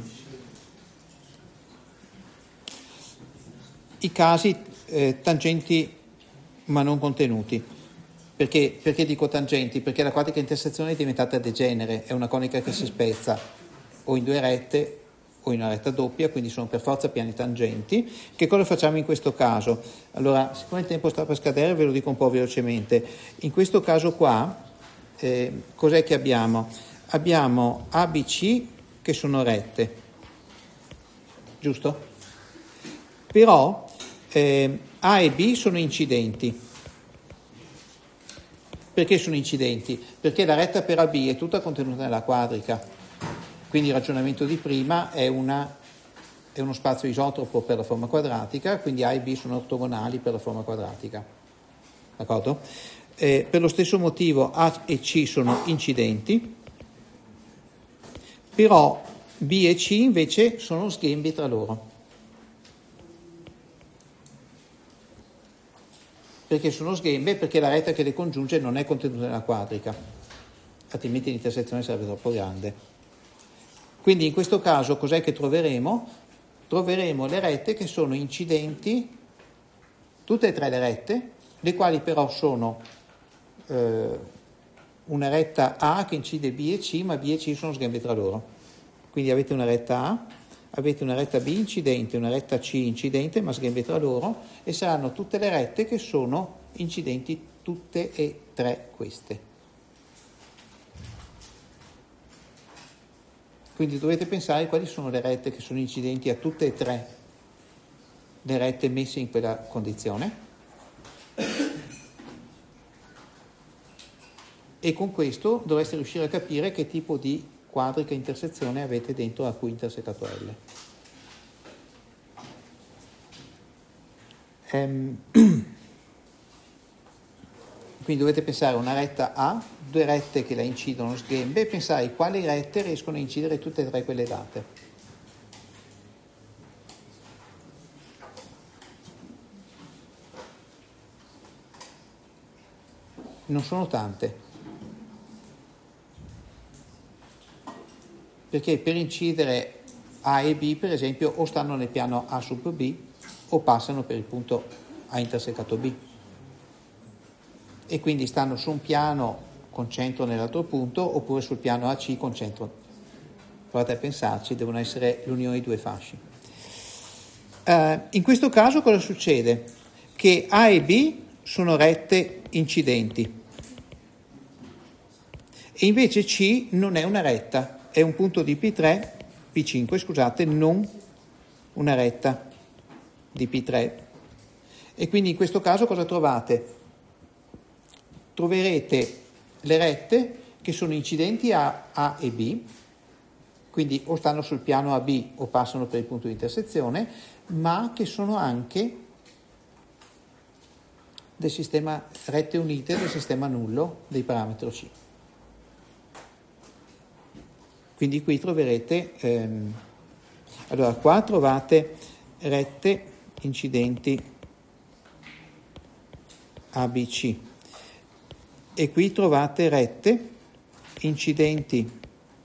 i casi eh, tangenti ma non contenuti. Perché, perché dico tangenti? Perché la quadrica intersezione è diventata degenere, è una conica che si spezza o in due rette o in una retta doppia, quindi sono per forza piani tangenti. Che cosa facciamo in questo caso? Allora, siccome il tempo sta per scadere, ve lo dico un po' velocemente. In questo caso qua, eh, cos'è che abbiamo? Abbiamo A, B, C che sono rette, giusto? Però eh, A e B sono incidenti. Perché sono incidenti? Perché la retta per A B è tutta contenuta nella quadrica, quindi il ragionamento di prima è, una, è uno spazio isotropo per la forma quadratica, quindi A e B sono ortogonali per la forma quadratica, d'accordo? Eh, per lo stesso motivo A e C sono incidenti, però B e C invece sono sghembi tra loro. Perché sono sghembe? Perché la retta che le congiunge non è contenuta nella quadrica, altrimenti l'intersezione sarebbe troppo grande. Quindi in questo caso cos'è che troveremo? Troveremo le rette che sono incidenti, tutte e tre le rette, le quali però sono eh, una retta A che incide B e C, ma B e C sono sghembe tra loro. Quindi avete una retta A, avete una retta B incidente, una retta C incidente, ma sghembe tra loro, e saranno tutte le rette che sono incidenti, tutte e tre queste. Quindi dovete pensare quali sono le rette che sono incidenti a tutte e tre le rette messe in quella condizione. E con questo dovreste riuscire a capire che tipo di quadrica intersezione avete dentro la Q intersecato L. Ehm, quindi dovete pensare a una retta A, due rette che la incidono sghembe, e pensare quali rette riescono a incidere tutte e tre quelle date. Non sono tante. Perché per incidere A e B, per esempio, o stanno nel piano A sub B o passano per il punto A intersecato B. E quindi stanno su un piano con centro nell'altro punto oppure sul piano A C con centro. Provate a pensarci, devono essere l'unione di due fasci. Uh, in questo caso cosa succede? Che A e B sono rette incidenti e invece C non è una retta. È un punto di P tre, P cinque, scusate, non una retta di P tre. E quindi in questo caso cosa trovate? Troverete le rette che sono incidenti a A e B, quindi o stanno sul piano A B o passano per il punto di intersezione, ma che sono anche del sistema rette unite del sistema nullo dei parametro C. Quindi qui troverete, ehm, allora qua trovate rette incidenti A B C e qui trovate rette incidenti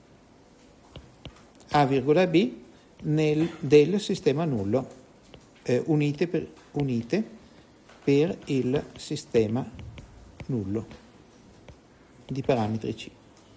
A, B nel, del sistema nullo, eh, unite, per, unite per il sistema nullo di parametri C.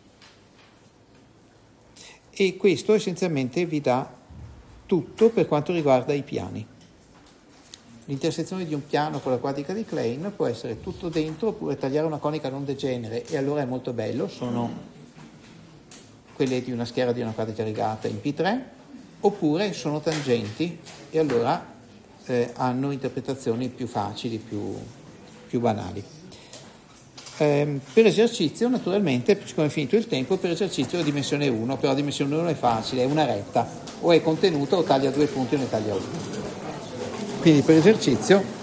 E questo essenzialmente vi dà tutto per quanto riguarda i piani. L'intersezione di un piano con la quadrica di Klein può essere tutto dentro oppure tagliare una conica non degenere, e allora è molto bello, sono quelle di una schiera di una quadrica rigata in P tre, oppure sono tangenti e allora eh, hanno interpretazioni più facili, più, più banali. Eh, per esercizio, naturalmente, siccome è finito il tempo, per esercizio la dimensione uno, però la dimensione uno è facile, è una retta, o è contenuta o taglia due punti o ne taglia uno. Quindi per esercizio